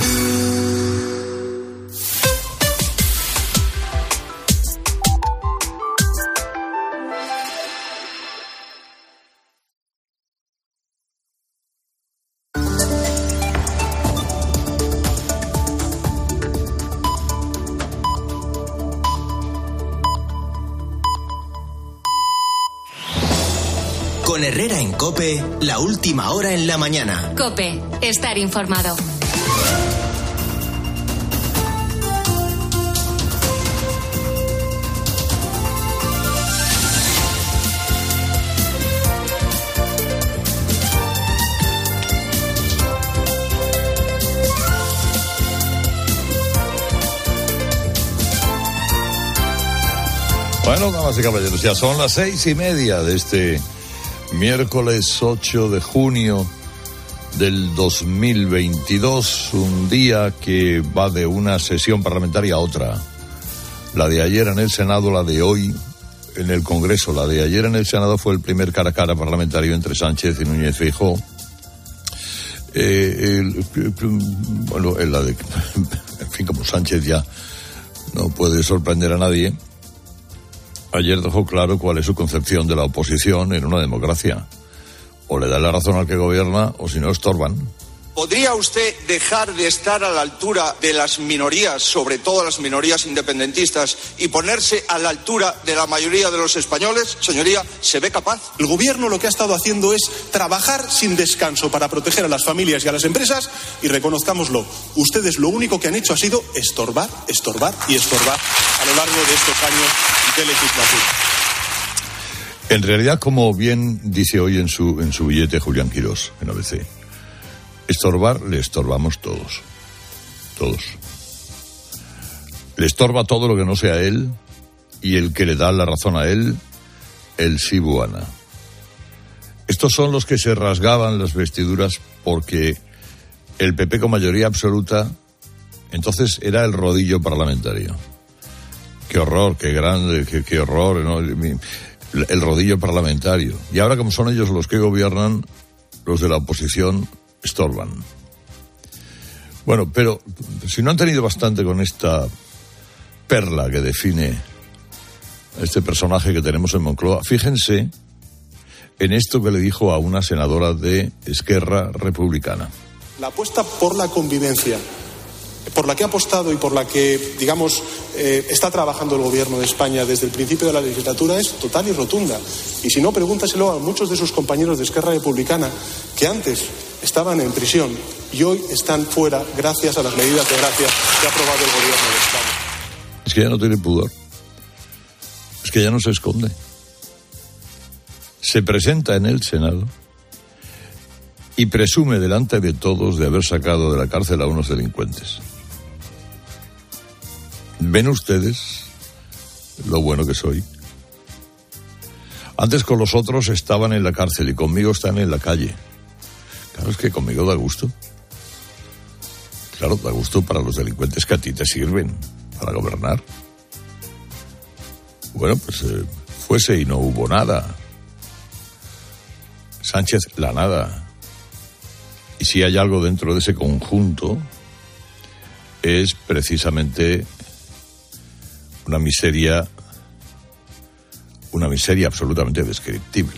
Speaker 2: Con Herrera en COPE, la última hora en la mañana.
Speaker 3: COPE, estar informado.
Speaker 10: Bueno, damas y caballeros, ya son las 6:30 de este miércoles 8 de junio del 2022, un día que va de una sesión parlamentaria a otra. La de ayer en el Senado, la de hoy en el Congreso. La de ayer en el Senado fue el primer cara a cara parlamentario entre Sánchez y Núñez Feijóo. Bueno, en fin, como Sánchez ya no puede sorprender a nadie, ayer dejó claro cuál es su concepción de la oposición en una democracia. O le da la razón al que gobierna, o si no, estorban.
Speaker 11: ¿Podría usted dejar de estar a la altura de las minorías, sobre todo las minorías independentistas, y ponerse a la altura de la mayoría de los españoles? Señoría, ¿se ve capaz?
Speaker 12: El gobierno lo que ha estado haciendo es trabajar sin descanso para proteger a las familias y a las empresas, y reconozcámoslo, ustedes lo único que han hecho ha sido estorbar, estorbar y estorbar a lo largo de estos años de legislatura.
Speaker 10: En realidad, como bien dice hoy en su billete Julián Quirós, en ABC, estorbar le estorbamos todos. Todos. Le estorba todo lo que no sea él, y el que le da la razón a él, el Sibuana. Estos son los que se rasgaban las vestiduras porque el PP con mayoría absoluta entonces era el rodillo parlamentario. Qué horror, qué grande, qué horror, ¿no? El rodillo parlamentario. Y ahora, como son ellos los que gobiernan, los de la oposición estorban. Bueno, pero si no han tenido bastante con esta perla que define a este personaje que tenemos en Moncloa, fíjense en esto que le dijo a una senadora de Esquerra Republicana.
Speaker 12: La apuesta por la convivencia, por la que ha apostado y por la que, digamos, está trabajando el gobierno de España desde el principio de la legislatura es total y rotunda. Y si no, pregúntaselo a muchos de sus compañeros de Esquerra Republicana que antes estaban en prisión y hoy están fuera gracias a las medidas de gracia que ha aprobado el gobierno de España.
Speaker 10: Es que ya no tiene pudor. Es que ya no se esconde. Se presenta en el Senado y presume delante de todos de haber sacado de la cárcel a unos delincuentes. ¿Ven ustedes lo bueno que soy? Antes con los otros estaban en la cárcel y conmigo están en la calle. Claro, es que conmigo da gusto. Claro, da gusto para los delincuentes que a ti te sirven para gobernar. Bueno, pues fuese y no hubo nada. Sánchez, la nada. Y si hay algo dentro de ese conjunto, es precisamente una miseria absolutamente descriptible.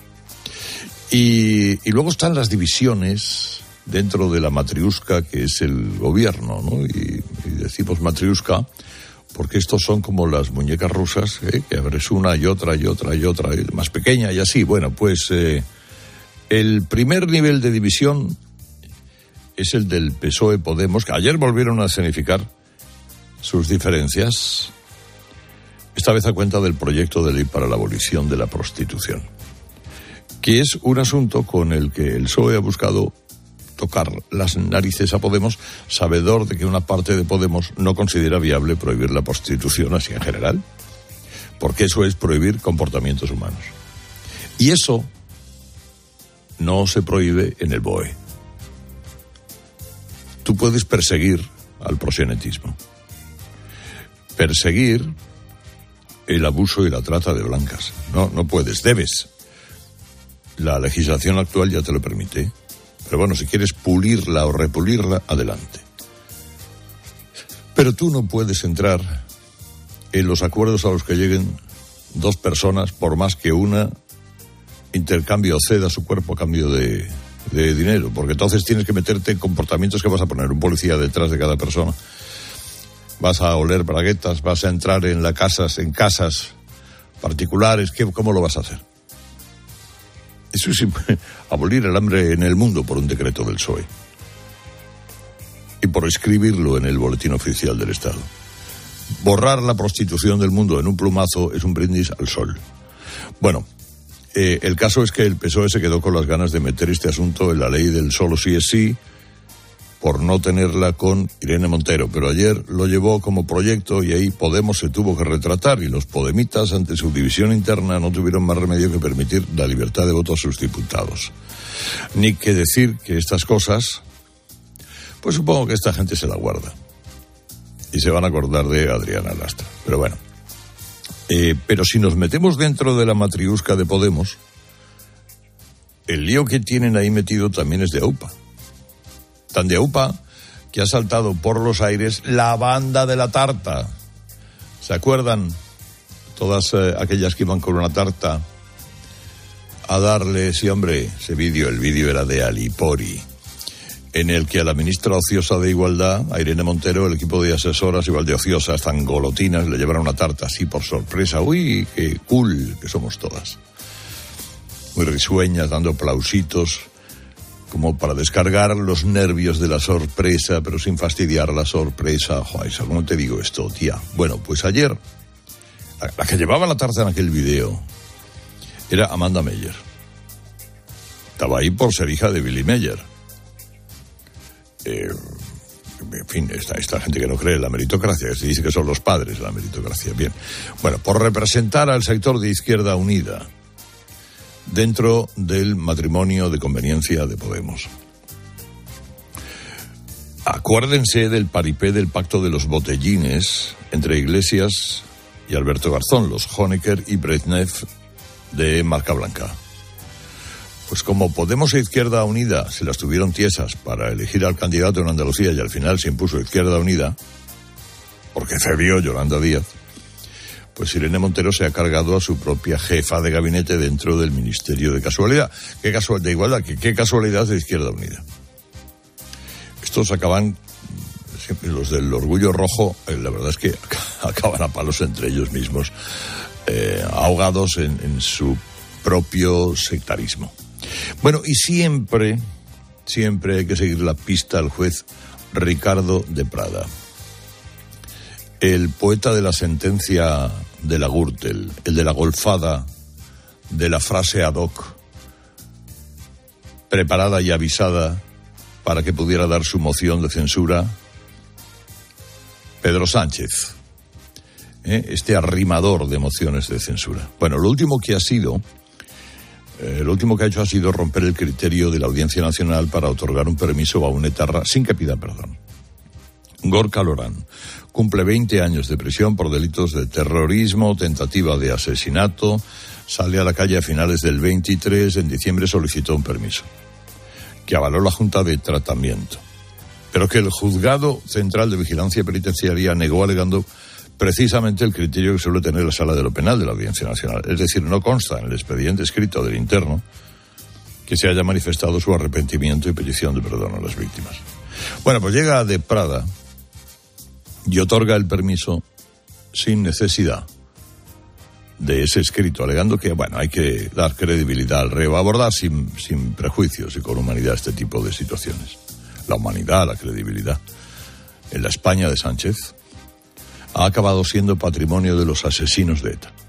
Speaker 10: Y luego están las divisiones dentro de la matriusca que es el gobierno, ¿no? Y decimos matriusca porque estos son como las muñecas rusas, que abres una y otra y otra y otra, y más pequeña y así. Bueno, pues el primer nivel de división es el del PSOE-Podemos, que ayer volvieron a escenificar sus diferencias, esta vez a cuenta del proyecto de ley para la abolición de la prostitución, que es un asunto con el que el PSOE ha buscado tocar las narices a Podemos, sabedor de que una parte de Podemos no considera viable prohibir la prostitución así en general, porque eso es prohibir comportamientos humanos. Y eso no se prohíbe en el BOE. Tú puedes perseguir al proxenetismo, perseguir el abuso y la trata de blancas. No puedes, debes. La legislación actual ya te lo permite. Pero bueno, si quieres pulirla o repulirla, adelante. Pero tú no puedes entrar en los acuerdos a los que lleguen dos personas, por más que una intercambie o ceda su cuerpo a cambio de dinero, porque entonces tienes que meterte en comportamientos que vas a poner un policía detrás de cada persona. Vas a oler braguetas, vas a entrar en casas particulares. ¿Cómo lo vas a hacer? Eso es abolir el hambre en el mundo por un decreto del PSOE y por escribirlo en el boletín oficial del Estado. Borrar la prostitución del mundo en un plumazo es un brindis al sol. Bueno, el caso es que el PSOE se quedó con las ganas de meter este asunto en la ley del solo sí es sí, por no tenerla con Irene Montero, pero ayer lo llevó como proyecto y ahí Podemos se tuvo que retratar y los podemitas, ante su división interna, no tuvieron más remedio que permitir la libertad de voto a sus diputados. Ni que decir que estas cosas, pues supongo que esta gente se la guarda y se van a acordar de Adriana Lastra, pero bueno. Pero si nos metemos dentro de la matriusca de Podemos, el lío que tienen ahí metido también es de AUPA. Tan de AUPA que ha saltado por los aires la banda de la tarta. ¿Se acuerdan? Todas aquellas que iban con una tarta a darle, sí hombre, ese vídeo, el vídeo era de Alipori, en el que a la ministra ociosa de Igualdad, a Irene Montero, el equipo de asesoras igual de ociosas, tan golotinas, le llevaron una tarta así por sorpresa. Uy, qué cool que somos todas. Muy risueñas, dando aplausitos, como para descargar los nervios de la sorpresa, pero sin fastidiar la sorpresa. Joder, ¿cómo te digo esto, tía? Bueno, pues ayer, la que llevaba la tarta en aquel video era Amanda Meyer. Estaba ahí por ser hija de Billy Meyer. En fin, esta gente que no cree en la meritocracia, que se dice que son los padres de la meritocracia. Bien, bueno, por representar al sector de Izquierda Unida dentro del matrimonio de conveniencia de Podemos. Acuérdense del paripé del pacto de los botellines entre Iglesias y Alberto Garzón, los Honecker y Brezhnev de marca blanca. Pues como Podemos e Izquierda Unida se las tuvieron tiesas para elegir al candidato en Andalucía y al final se impuso Izquierda Unida, porque cedió Yolanda Díaz, pues Irene Montero se ha cargado a su propia jefa de gabinete dentro del Ministerio de Casualidad. De Igualdad, qué casualidad de Izquierda Unida. Estos acaban, siempre los del orgullo rojo, la verdad es que acaban a palos entre ellos mismos, ahogados en su propio sectarismo. Bueno, y siempre hay que seguir la pista al juez Ricardo de Prada, el poeta de la sentencia de la Gürtel, el de la golfada, de la frase ad hoc, preparada y avisada para que pudiera dar su moción de censura, Pedro Sánchez, este arrimador de mociones de censura. Bueno, lo último que ha hecho ha sido romper el criterio de la Audiencia Nacional para otorgar un permiso a un etarra sin que pida perdón. Gorka Lorán cumple 20 años de prisión por delitos de terrorismo, tentativa de asesinato, sale a la calle a finales del 23, en diciembre solicitó un permiso, que avaló la Junta de Tratamiento, pero que el Juzgado Central de Vigilancia Penitenciaria negó alegando precisamente el criterio que suele tener la Sala de lo Penal de la Audiencia Nacional. Es decir, no consta en el expediente escrito del interno que se haya manifestado su arrepentimiento y petición de perdón a las víctimas. Bueno, pues llega de Prada y otorga el permiso sin necesidad de ese escrito, alegando que, bueno, hay que dar credibilidad al reo, abordar sin prejuicios y con humanidad este tipo de situaciones. La humanidad, la credibilidad. En la España de Sánchez ha acabado siendo patrimonio de los asesinos de ETA.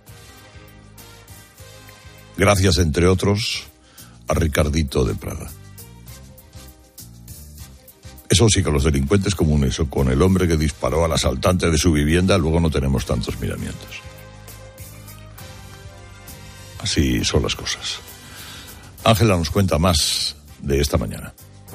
Speaker 10: Gracias, entre otros, a Ricardito de Prada. Eso sí, con los delincuentes comunes o con el hombre que disparó al asaltante de su vivienda, luego no tenemos tantos miramientos. Así son las cosas. Ángela nos cuenta más de esta mañana.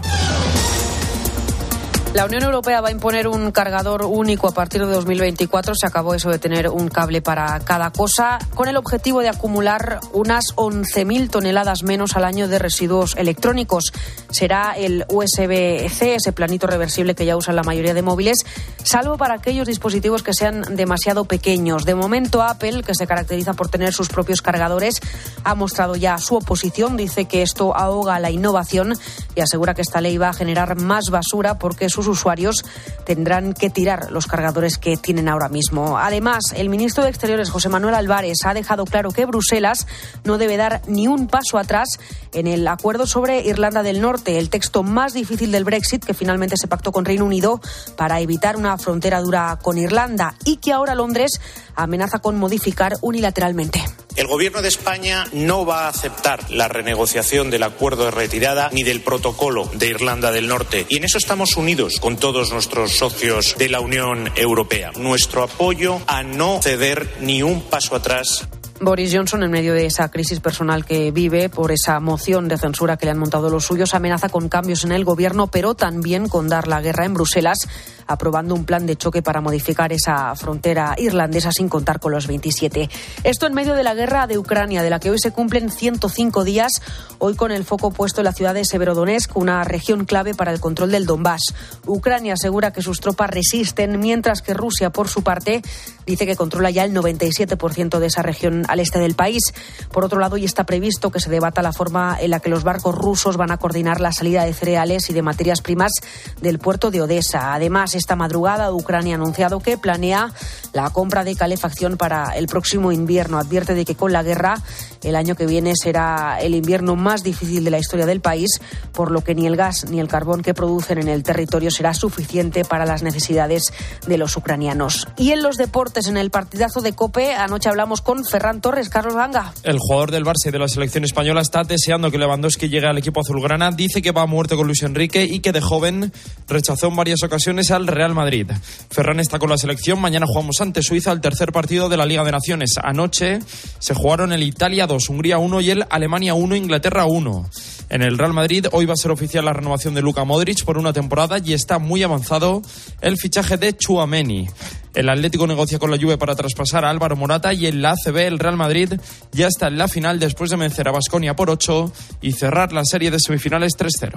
Speaker 5: La Unión Europea va a imponer un cargador único a partir de 2024. Se acabó eso de tener un cable para cada cosa, con el objetivo de acumular unas 11.000 toneladas menos al año de residuos electrónicos. Será el USB-C, ese planito reversible que ya usan la mayoría de móviles, salvo para aquellos dispositivos que sean demasiado pequeños. De momento, Apple, que se caracteriza por tener sus propios cargadores, ha mostrado ya su oposición. Dice que esto ahoga la innovación y asegura que esta ley va a generar más basura porque sus usuarios tendrán que tirar los cargadores que tienen ahora mismo. Además, el ministro de Exteriores, José Manuel Álvarez, ha dejado claro que Bruselas no debe dar ni un paso atrás en el acuerdo sobre Irlanda del Norte, el texto más difícil del Brexit que finalmente se pactó con Reino Unido para evitar una frontera dura con Irlanda y que ahora Londres amenaza con modificar unilateralmente.
Speaker 13: El Gobierno de España no va a aceptar la renegociación del acuerdo de retirada ni del protocolo de Irlanda del Norte. Y en eso estamos unidos con todos nuestros socios de la Unión Europea. Nuestro apoyo a no ceder ni un paso atrás.
Speaker 5: Boris Johnson, en medio de esa crisis personal que vive por esa moción de censura que le han montado los suyos, amenaza con cambios en el gobierno, pero también con dar la guerra en Bruselas, aprobando un plan de choque para modificar esa frontera irlandesa sin contar con los 27. Esto en medio de la guerra de Ucrania, de la que hoy se cumplen 105 días, hoy con el foco puesto en la ciudad de Severodonetsk, una región clave para el control del Donbass. Ucrania asegura que sus tropas resisten, mientras que Rusia, por su parte, dice que controla ya el 97% de esa región al este del país. Por otro lado, hoy está previsto que se debata la forma en la que los barcos rusos van a coordinar la salida de cereales y de materias primas del puerto de Odessa. Además, esta madrugada Ucrania ha anunciado que planea la compra de calefacción para el próximo invierno. Advierte de que con la guerra el año que viene será el invierno más difícil de la historia del país, por lo que ni el gas ni el carbón que producen en el territorio será suficiente para las necesidades de los ucranianos. Y en los deportes, en el partidazo de COPE, anoche hablamos con Ferran Torres. Carlos Ganga.
Speaker 14: El jugador del Barça y de la selección española está deseando que Lewandowski llegue al equipo azulgrana. Dice que va a muerte con Luis Enrique y que de joven rechazó en varias ocasiones al Real Madrid. Ferran está con la selección. Mañana jugamos ante Suiza el tercer partido de la Liga de Naciones. Anoche se jugaron el Italia 2, Hungría 1 y el Alemania 1, Inglaterra 1. En el Real Madrid hoy va a ser oficial la renovación de Luka Modric por una temporada y está muy avanzado el fichaje de Tchouaméni. El Atlético negocia con la Juve para traspasar a Álvaro Morata y en la ACB el Real Madrid ya está en la final después de vencer a Baskonia por 8 y cerrar la serie de semifinales 3-0.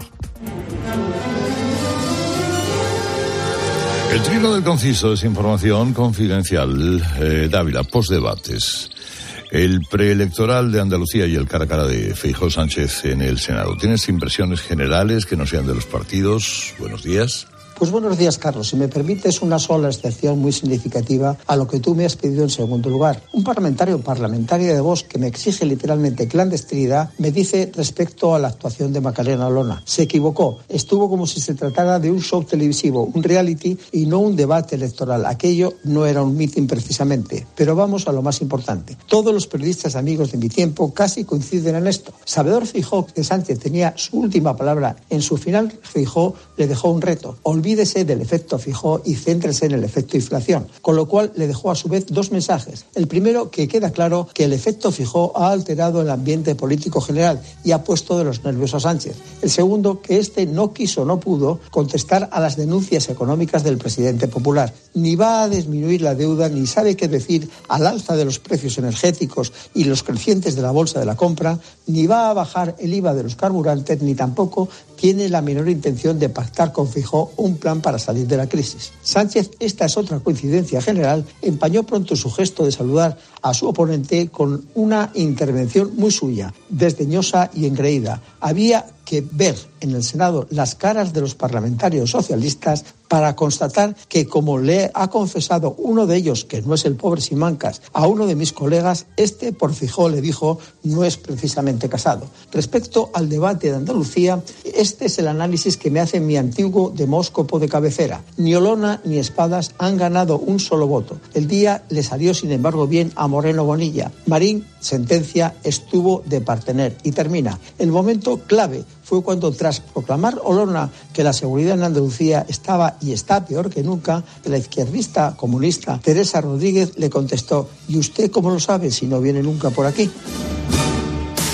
Speaker 10: El Trino del Conciso es información confidencial. Dávila, postdebates. El preelectoral de Andalucía y el cara a cara de Feijóo Sánchez en el Senado. ¿Tienes impresiones generales que no sean de los partidos? Buenos días.
Speaker 15: Pues buenos días, Carlos. Si me permites una sola excepción muy significativa a lo que tú me has pedido en segundo lugar. Un parlamentaria de Vox que me exige literalmente clandestinidad me dice respecto a la actuación de Macarena Olona. Se equivocó. Estuvo como si se tratara de un show televisivo, un reality y no un debate electoral. Aquello no era un mitin precisamente. Pero vamos a lo más importante. Todos los periodistas amigos de mi tiempo casi coinciden en esto. Sabedor Feijóo que Sánchez tenía su última palabra en su final, Feijóo le dejó un reto. Olvídese del efecto Feijóo y céntrese en el efecto inflación, con lo cual le dejó a su vez dos mensajes. El primero, que queda claro que el efecto Feijóo ha alterado el ambiente político general y ha puesto de los nervios a Sánchez. El segundo, que este no quiso, no pudo contestar a las denuncias económicas del presidente popular. Ni va a disminuir la deuda, ni sabe qué decir al alza de los precios energéticos y los crecientes de la bolsa de la compra, ni va a bajar el IVA de los carburantes, ni tampoco tiene la menor intención de pactar con Feijóo un plan para salir de la crisis. Sánchez, esta es otra coincidencia general, empañó pronto su gesto de saludar a su oponente con una intervención muy suya, desdeñosa y engreída. Había que ver en el Senado las caras de los parlamentarios socialistas para constatar que, como le ha confesado uno de ellos, que no es el pobre Simancas, a uno de mis colegas, por Feijóo le dijo, no es precisamente casado. Respecto al debate de Andalucía, este es el análisis que me hace mi antiguo demóscopo de cabecera. Ni Olona ni Espadas han ganado un solo voto. El día le salió, sin embargo, bien a Moreno Bonilla. Marín, sentencia, estuvo de partener. Y termina. El momento clave fue cuando, tras proclamar Olona que la seguridad en Andalucía estaba y está peor que nunca, la izquierdista comunista Teresa Rodríguez le contestó: ¿y usted cómo lo sabe si no viene nunca por aquí?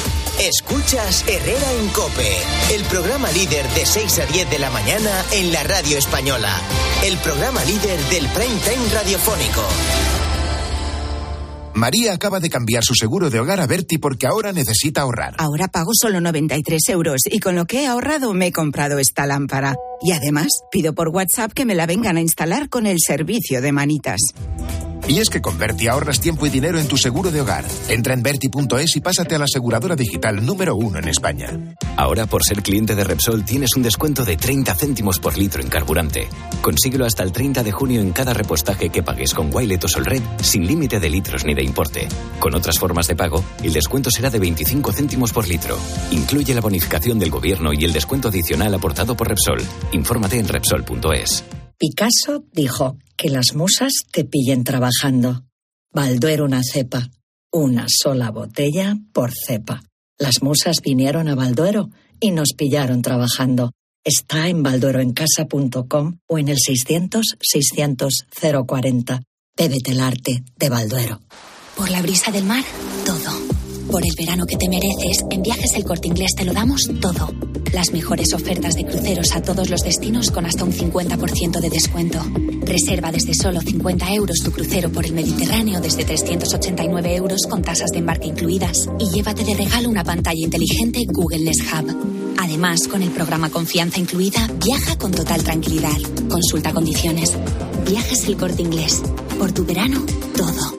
Speaker 2: Escuchas Herrera en COPE, el programa líder de 6 a 10 de la mañana en la radio española. El programa líder del prime time radiofónico.
Speaker 26: María acaba de cambiar su seguro de hogar a Berti porque ahora necesita ahorrar.
Speaker 1: Ahora pago solo 93 euros y con lo que he ahorrado me he comprado esta lámpara. Y además pido por WhatsApp que me la vengan a instalar con el servicio de manitas.
Speaker 26: Y es que con Berti ahorras tiempo y dinero en tu seguro de hogar. Entra en Berti.es y pásate a la aseguradora digital número 1 en España.
Speaker 4: Ahora, por ser cliente de Repsol, tienes un descuento de 30 céntimos por litro en carburante. Consíguelo hasta el 30 de junio en cada repostaje que pagues con Wilet o Solred, sin límite de litros ni de importe. Con otras formas de pago, el descuento será de 25 céntimos por litro. Incluye la bonificación del gobierno y el descuento adicional aportado por Repsol. Infórmate en Repsol.es.
Speaker 16: Picasso dijo que las musas te pillen trabajando. Balduero una cepa, una sola botella por cepa. Las musas vinieron a Balduero y nos pillaron trabajando. Está en baldueroencasa.com o en el 600-600-040. Bébete el arte de Balduero.
Speaker 17: Por la brisa del mar, todo. Por el verano que te mereces, en Viajes El Corte Inglés te lo damos todo. Las mejores ofertas de cruceros a todos los destinos con hasta un 50% de descuento. Reserva desde solo 50 euros tu crucero por el Mediterráneo desde 389 euros con tasas de embarque incluidas. Y llévate de regalo una pantalla inteligente Google Nest Hub. Además, con el programa Confianza incluida, viaja con total tranquilidad. Consulta condiciones. Viajes El Corte Inglés. Por tu verano, todo.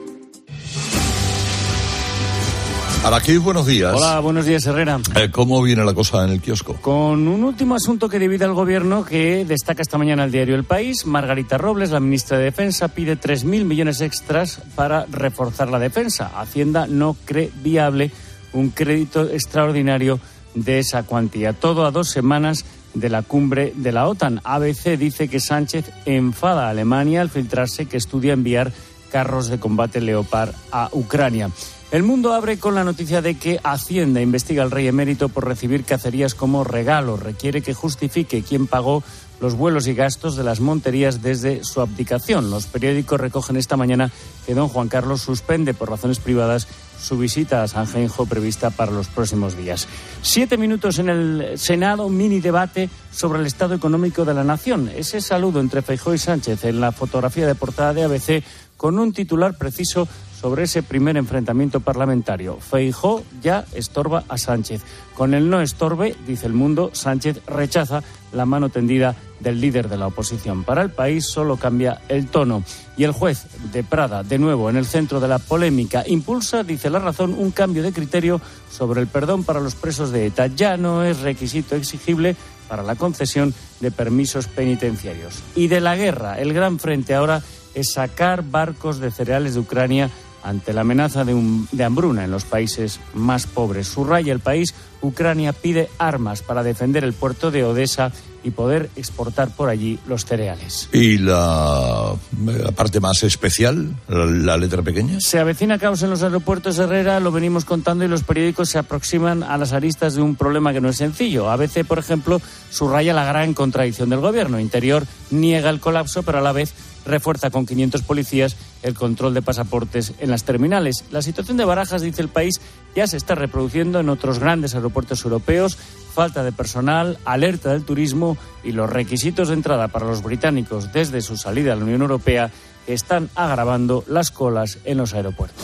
Speaker 10: Araquí, buenos días.
Speaker 18: Hola, buenos días, Herrera.
Speaker 10: ¿Cómo viene la cosa en el kiosco?
Speaker 18: Con un último asunto que divide al gobierno que destaca esta mañana el diario El País. Margarita Robles, la ministra de Defensa, pide 3.000 millones extras para reforzar la defensa. Hacienda no cree viable un crédito extraordinario de esa cuantía. Todo a 2 semanas de la cumbre de la OTAN. ABC dice que Sánchez enfada a Alemania al filtrarse que estudia enviar carros de combate Leopard a Ucrania. El Mundo abre con la noticia de que Hacienda investiga al rey emérito por recibir cacerías como regalo. Requiere que justifique quién pagó los vuelos y gastos de las monterías desde su abdicación. Los periódicos recogen esta mañana que don Juan Carlos suspende por razones privadas su visita a Sanjenjo prevista para los próximos días. 7 minutos en el Senado, mini debate sobre el estado económico de la nación. Ese saludo entre Feijóo y Sánchez en la fotografía de portada de ABC con un titular preciso sobre ese primer enfrentamiento parlamentario. Feijóo ya estorba a Sánchez. Con el no estorbe, dice El Mundo, Sánchez rechaza la mano tendida del líder de la oposición. Para El País solo cambia el tono. Y el juez de Prada, de nuevo en el centro de la polémica, impulsa, dice La Razón, un cambio de criterio sobre el perdón para los presos de ETA. Ya no es requisito exigible para la concesión de permisos penitenciarios. Y de la guerra, el gran frente ahora es sacar barcos de cereales de Ucrania ante la amenaza de hambruna en los países más pobres. Subraya El País, Ucrania pide armas para defender el puerto de Odesa y poder exportar por allí los cereales.
Speaker 10: ¿Y la parte más especial, la letra pequeña?
Speaker 18: Se avecina caos en los aeropuertos, Herrera, lo venimos contando, y los periódicos se aproximan a las aristas de un problema que no es sencillo. ABC, por ejemplo, subraya la gran contradicción del gobierno. Interior niega el colapso, pero a la vez refuerza con 500 policías el control de pasaportes en las terminales. La situación de Barajas, dice El País, ya se está reproduciendo en otros grandes aeropuertos europeos. Falta de personal, alerta del turismo y los requisitos de entrada para los británicos desde su salida a la Unión Europea están agravando las colas en los aeropuertos.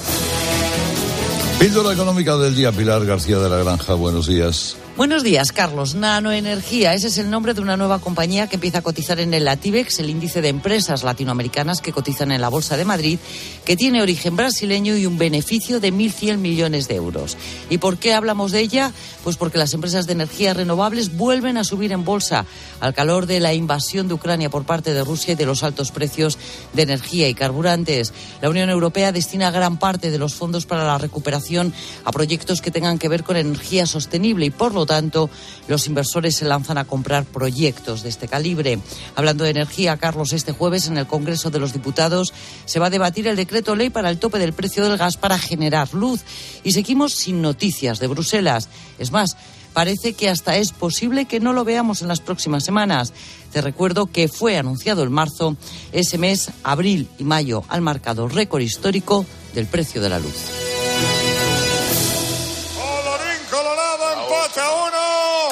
Speaker 10: Píldora económica del día, Pilar García de la Granja, buenos días.
Speaker 19: Buenos días, Carlos. Nanoenergía, ese es el nombre de una nueva compañía que empieza a cotizar en el Latibex, el índice de empresas latinoamericanas que cotizan en la Bolsa de Madrid, que tiene origen brasileño y un beneficio de 1.100 millones de euros. ¿Y por qué hablamos de ella? Pues porque las empresas de energías renovables vuelven a subir en bolsa al calor de la invasión de Ucrania por parte de Rusia y de los altos precios de energía y carburantes. La Unión Europea destina gran parte de los fondos para la recuperación a proyectos que tengan que ver con energía sostenible y, por lo tanto, los inversores se lanzan a comprar proyectos de este calibre. Hablando de energía, Carlos, este jueves en el Congreso de los Diputados se va a debatir el decreto ley para el tope del precio del gas para generar luz. Y seguimos sin noticias de Bruselas. Es más, parece que hasta es posible que no lo veamos en las próximas semanas. Te recuerdo que fue anunciado en marzo. Ese mes, abril y mayo, han marcado récord histórico del precio de la luz.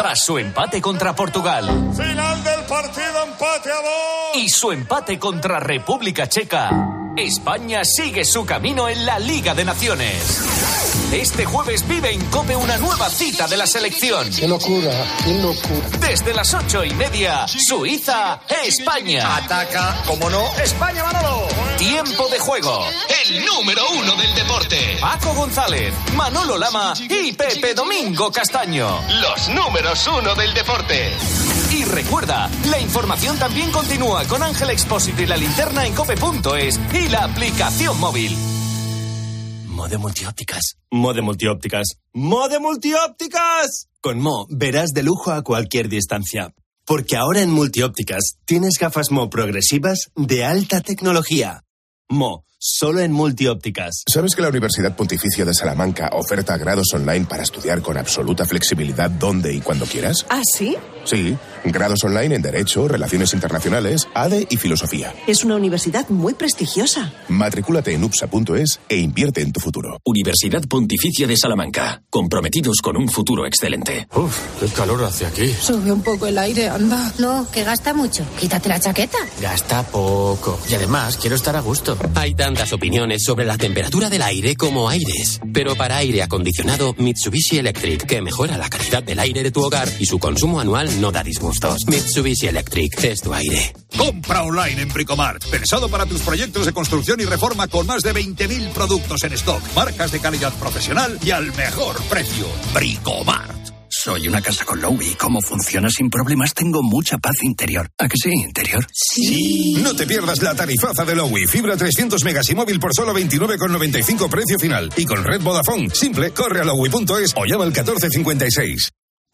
Speaker 6: tras su empate contra Portugal.
Speaker 31: Final del partido, empate a 2.
Speaker 6: Y su empate contra República Checa. España sigue su camino en la Liga de Naciones. Este jueves vive en COPE una nueva cita de la selección.
Speaker 7: ¡Qué locura! ¡Qué locura!
Speaker 6: Desde las 8:30, Suiza, España.
Speaker 31: Ataca, como no, España, Manolo.
Speaker 6: Tiempo de juego. El número 1 del deporte. Paco González, Manolo Lama y Pepe Domingo Castaño. Los números 1 del deporte. Y recuerda, la información también continúa con Ángel Expósito y la linterna en cope.es y la aplicación móvil.
Speaker 20: Mo de Multiópticas. Mo de Multiópticas. ¡Mo de Multiópticas! Con Mo verás de lujo a cualquier distancia. Porque ahora en Multiópticas tienes gafas Mo progresivas de alta tecnología. Mo, solo en Multiópticas.
Speaker 26: ¿Sabes que la Universidad Pontificia de Salamanca oferta grados online para estudiar con absoluta flexibilidad donde y cuando quieras?
Speaker 21: ¿Ah, sí?
Speaker 26: Sí, grados online en Derecho, Relaciones Internacionales, ADE y Filosofía.
Speaker 21: Es una universidad muy prestigiosa.
Speaker 26: Matricúlate en upsa.es e invierte en tu futuro.
Speaker 6: Universidad Pontificia de Salamanca. Comprometidos con un futuro excelente.
Speaker 20: Uf, qué calor hace aquí.
Speaker 21: Sube un poco el aire, anda.
Speaker 22: No, que gasta mucho. Quítate la chaqueta.
Speaker 20: Gasta poco. Y además, quiero estar a gusto.
Speaker 23: Hay tantas opiniones sobre la temperatura del aire como aires. Pero para aire acondicionado, Mitsubishi Electric, que mejora la calidad del aire de tu hogar y su consumo anual no da disgustos. Mitsubishi Electric es tu aire.
Speaker 31: Compra online en Bricomart. Pensado para tus proyectos de construcción y reforma con más de 20.000 productos en stock. Marcas de calidad profesional y al mejor precio. Bricomart.
Speaker 24: Soy una casa con Lowy. ¿Cómo funciona sin problemas? Tengo mucha paz interior. ¿A que sí, interior? Sí.
Speaker 31: No te pierdas la tarifaza de Lowy. Fibra 300 megas y móvil por solo 29,95 precio final. Y con red Vodafone. Simple, corre a lowy.es o llama al 1456.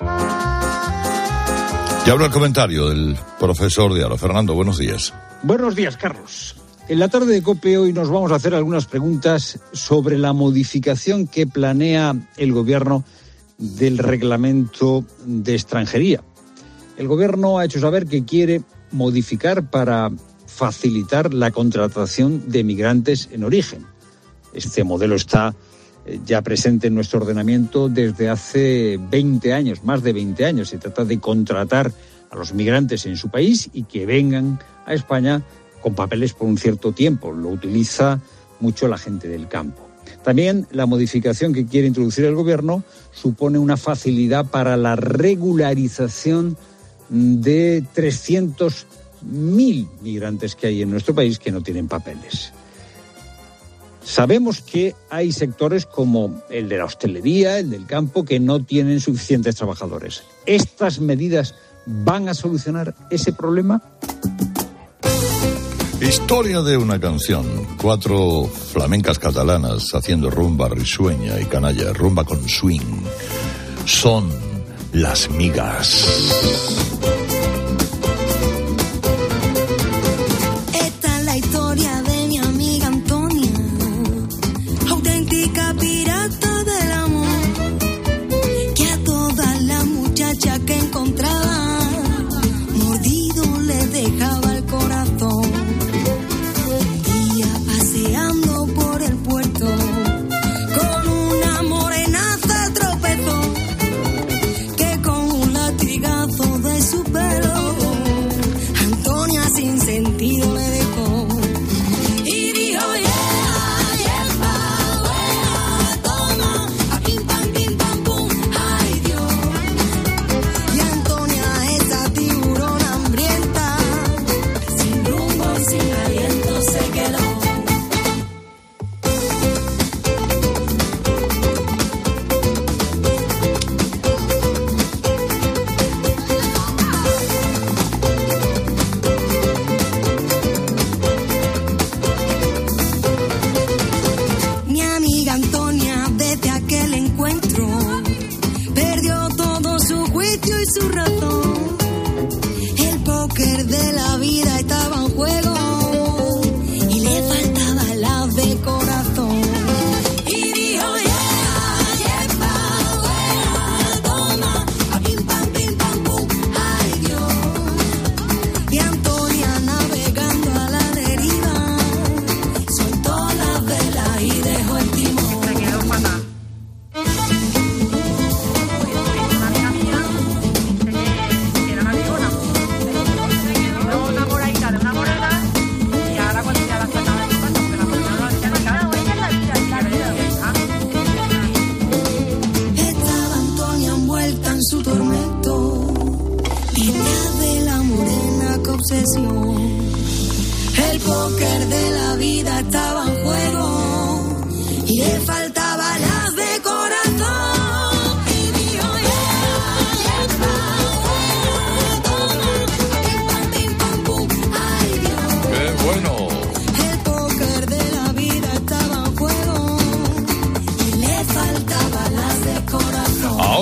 Speaker 10: Y ahora el comentario del profesor Diaro. Fernando, buenos días.
Speaker 25: Buenos días, Carlos. En la tarde de COPE hoy nos vamos a hacer algunas preguntas sobre la modificación que planea el Gobierno del reglamento de extranjería. El Gobierno ha hecho saber que quiere modificar para facilitar la contratación de migrantes en origen. Este modelo está ya presente en nuestro ordenamiento desde hace 20 años, más de 20 años. Se trata de contratar a los migrantes en su país y que vengan a España con papeles por un cierto tiempo. Lo utiliza mucho la gente del campo. También la modificación que quiere introducir el Gobierno supone una facilidad para la regularización de 300.000 migrantes que hay en nuestro país que no tienen papeles. Sabemos que hay sectores como el de la hostelería, el del campo, que no tienen suficientes trabajadores. ¿Estas medidas van a solucionar ese problema?
Speaker 10: Historia de una canción. 4 flamencas catalanas haciendo rumba risueña y canalla, rumba con swing. Son Las Migas.
Speaker 27: Esta es la historia de mi amiga Antonia, auténtica pirata del amor, que a todas las muchachas que encontraba, mordido le dejaba el corazón. Paseando por el puerto, con una morenaza tropezó, que con un latigazo de su pelo, Antonia sin sentido le dejó. Y dijo, toma, a pim pam, pum, ay Dios. Y Antonia, esa tiburona hambrienta, sin rumbo, sin aliento se quedó. Mi amiga Antonia, desde aquel encuentro, perdió todo su juicio y su razón. El póker de la vida estaba en juego y le faltaba la de corazón. Y dijo, toma, a pim pam, pum, ay Dios. Y Antonia, navegando a la deriva, soltó la vela y dejó el timón. Me quedó fatal.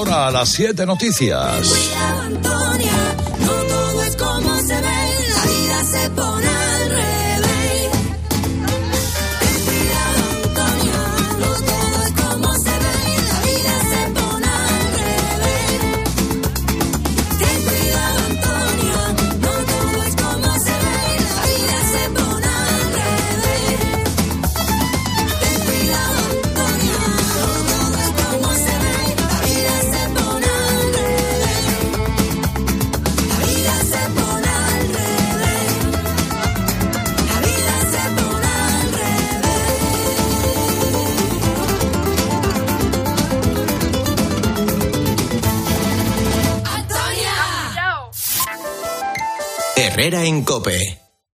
Speaker 10: Ahora a las 7 noticias.
Speaker 27: Cuidado, Antonia, no todo es como se ve, la vida se pone al revés. Ten cuidado, Antonia, no todo es como se ve, la vida se pone al revés. Ten cuidado, Antonia, no todo es como se ve, la vida se pone al revés. Ten cuidado, Antonia, no todo es como se ve, la vida se pone al revés. La vida se pone al revés. La vida se pone al revés. ¡Antonia!
Speaker 2: Herrera en COPE.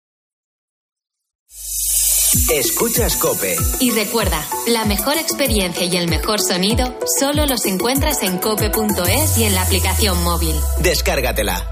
Speaker 2: Escuchas COPE.
Speaker 3: Y recuerda, la mejor experiencia y el mejor sonido solo los encuentras en cope.es y en la aplicación móvil.
Speaker 2: Descárgatela.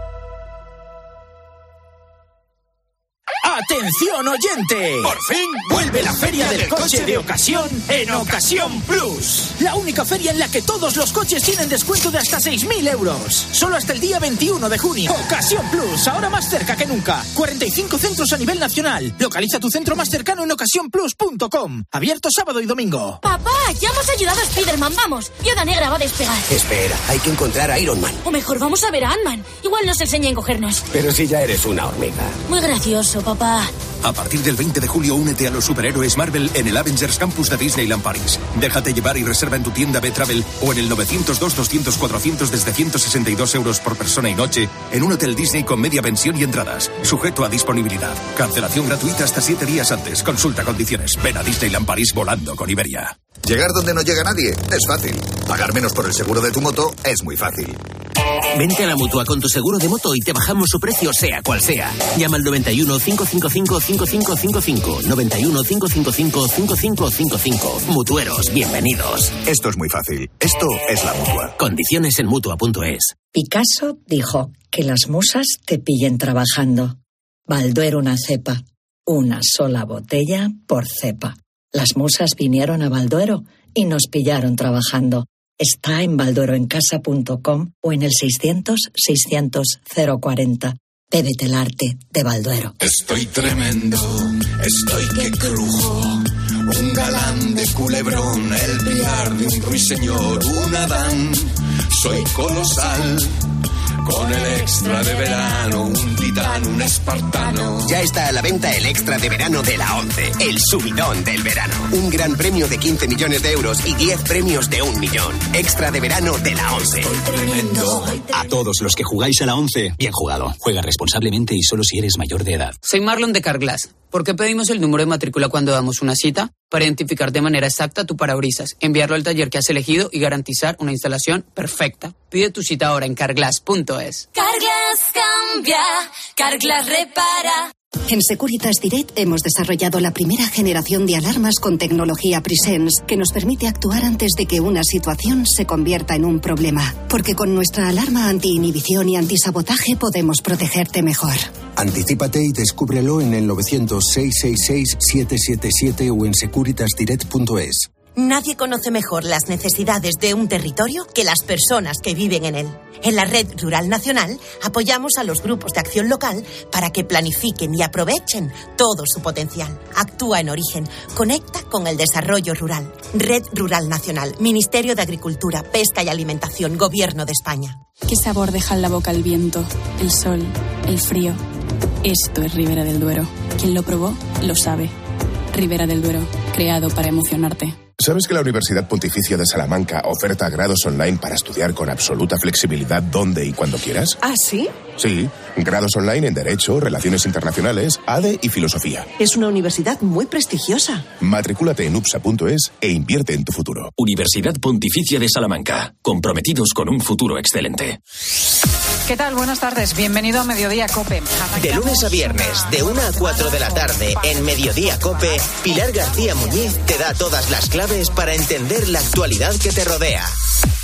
Speaker 5: ¡Atención, oyente! ¡Por fin vuelve la Feria del Coche de Ocasión en Ocasión Plus! La única feria en la que todos los coches tienen descuento de hasta 6.000 euros. Solo hasta el día 21 de junio. Ocasión Plus, ahora más cerca que nunca. 45 centros a nivel nacional. Localiza tu centro más cercano en ocasiónplus.com. Abierto sábado y domingo.
Speaker 22: Papá, ya hemos ayudado a Spiderman, vamos. Viuda Negra va a despegar.
Speaker 8: Espera, hay que encontrar a Iron Man.
Speaker 22: O mejor, vamos a ver a Ant-Man. Igual nos enseña a encogernos.
Speaker 8: Pero si ya eres una hormiga.
Speaker 22: Muy gracioso, papá.
Speaker 9: A partir del 20 de julio, únete a los superhéroes Marvel en el Avengers Campus de Disneyland Paris. Déjate llevar y reserva en tu tienda B-Travel o en el 902-200-400 desde 162 euros por persona y noche en un hotel Disney con media pensión y entradas. Sujeto a disponibilidad. Cancelación gratuita hasta 7 días antes. Consulta condiciones. Ven a Disneyland Paris volando con Iberia.
Speaker 11: Llegar donde no llega nadie es fácil. Pagar menos por el seguro de tu moto es muy fácil.
Speaker 8: Vente a la Mutua con tu seguro de moto y te bajamos su precio sea cual sea. Llama al 91 555 5555. 91 555 5555. Mutueros, bienvenidos.
Speaker 11: Esto es muy fácil. Esto es la Mutua.
Speaker 8: Condiciones en Mutua.es.
Speaker 16: Picasso dijo que las musas te pillen trabajando. Balduero una cepa. Una sola botella por cepa. Las musas vinieron a Balduero y nos pillaron trabajando. Está en baldueroencasa.com o en el 600-600-040. Bébete el arte de Balduero.
Speaker 12: Estoy tremendo, estoy que crujo. Un galán de Culebrón, el pilar de un ruiseñor, un Adán. Soy colosal, con el extra de verano, un titán, un espartano.
Speaker 8: Ya está a la venta el extra de verano de la 11, el subidón del verano. Un gran premio de 15 millones de euros y 10 premios de 1 millón. Extra de verano de la 11.
Speaker 13: A todos los que jugáis a la 11, bien jugado. Juega responsablemente y solo si eres mayor de edad.
Speaker 14: Soy Marlon de Carglass. ¿Por qué pedimos el número de matrícula cuando damos una cita? Para identificar de manera exacta tu parabrisas, enviarlo al taller que has elegido y garantizar una instalación perfecta. Pide tu cita ahora en carglass.es.
Speaker 27: Carglass cambia, Carglass repara.
Speaker 28: En Securitas Direct hemos desarrollado la primera generación de alarmas con tecnología Presence que nos permite actuar antes de que una situación se convierta en un problema. Porque con nuestra alarma anti-inhibición y antisabotaje podemos protegerte mejor.
Speaker 29: Anticípate y descúbrelo en el 900-666-777 o en securitasdirect.es.
Speaker 30: Nadie conoce mejor las necesidades de un territorio que las personas que viven en él. En la Red Rural Nacional apoyamos a los grupos de acción local para que planifiquen y aprovechen todo su potencial. Actúa en origen, conecta con el desarrollo rural. Red Rural Nacional, Ministerio de Agricultura, Pesca y Alimentación, Gobierno de España.
Speaker 31: ¿Qué sabor deja en la boca el viento, el sol, el frío? Esto es Ribera del Duero. Quien lo probó, lo sabe. Ribera del Duero, creado para emocionarte.
Speaker 26: ¿Sabes que la Universidad Pontificia de Salamanca oferta grados online para estudiar con absoluta flexibilidad donde y cuando quieras?
Speaker 21: ¿Ah, sí?
Speaker 26: Sí, grados online en Derecho, Relaciones Internacionales, ADE y Filosofía.
Speaker 21: Es una universidad muy prestigiosa.
Speaker 26: Matrículate en upsa.es e invierte en tu futuro.
Speaker 32: Universidad Pontificia de Salamanca, comprometidos con un futuro excelente.
Speaker 33: ¿Qué tal? Buenas tardes. Bienvenido a Mediodía COPE.
Speaker 2: De lunes a viernes, de 1 a 4 de la tarde, en Mediodía COPE, Pilar García Muñiz te da todas las claves para entender la actualidad que te rodea.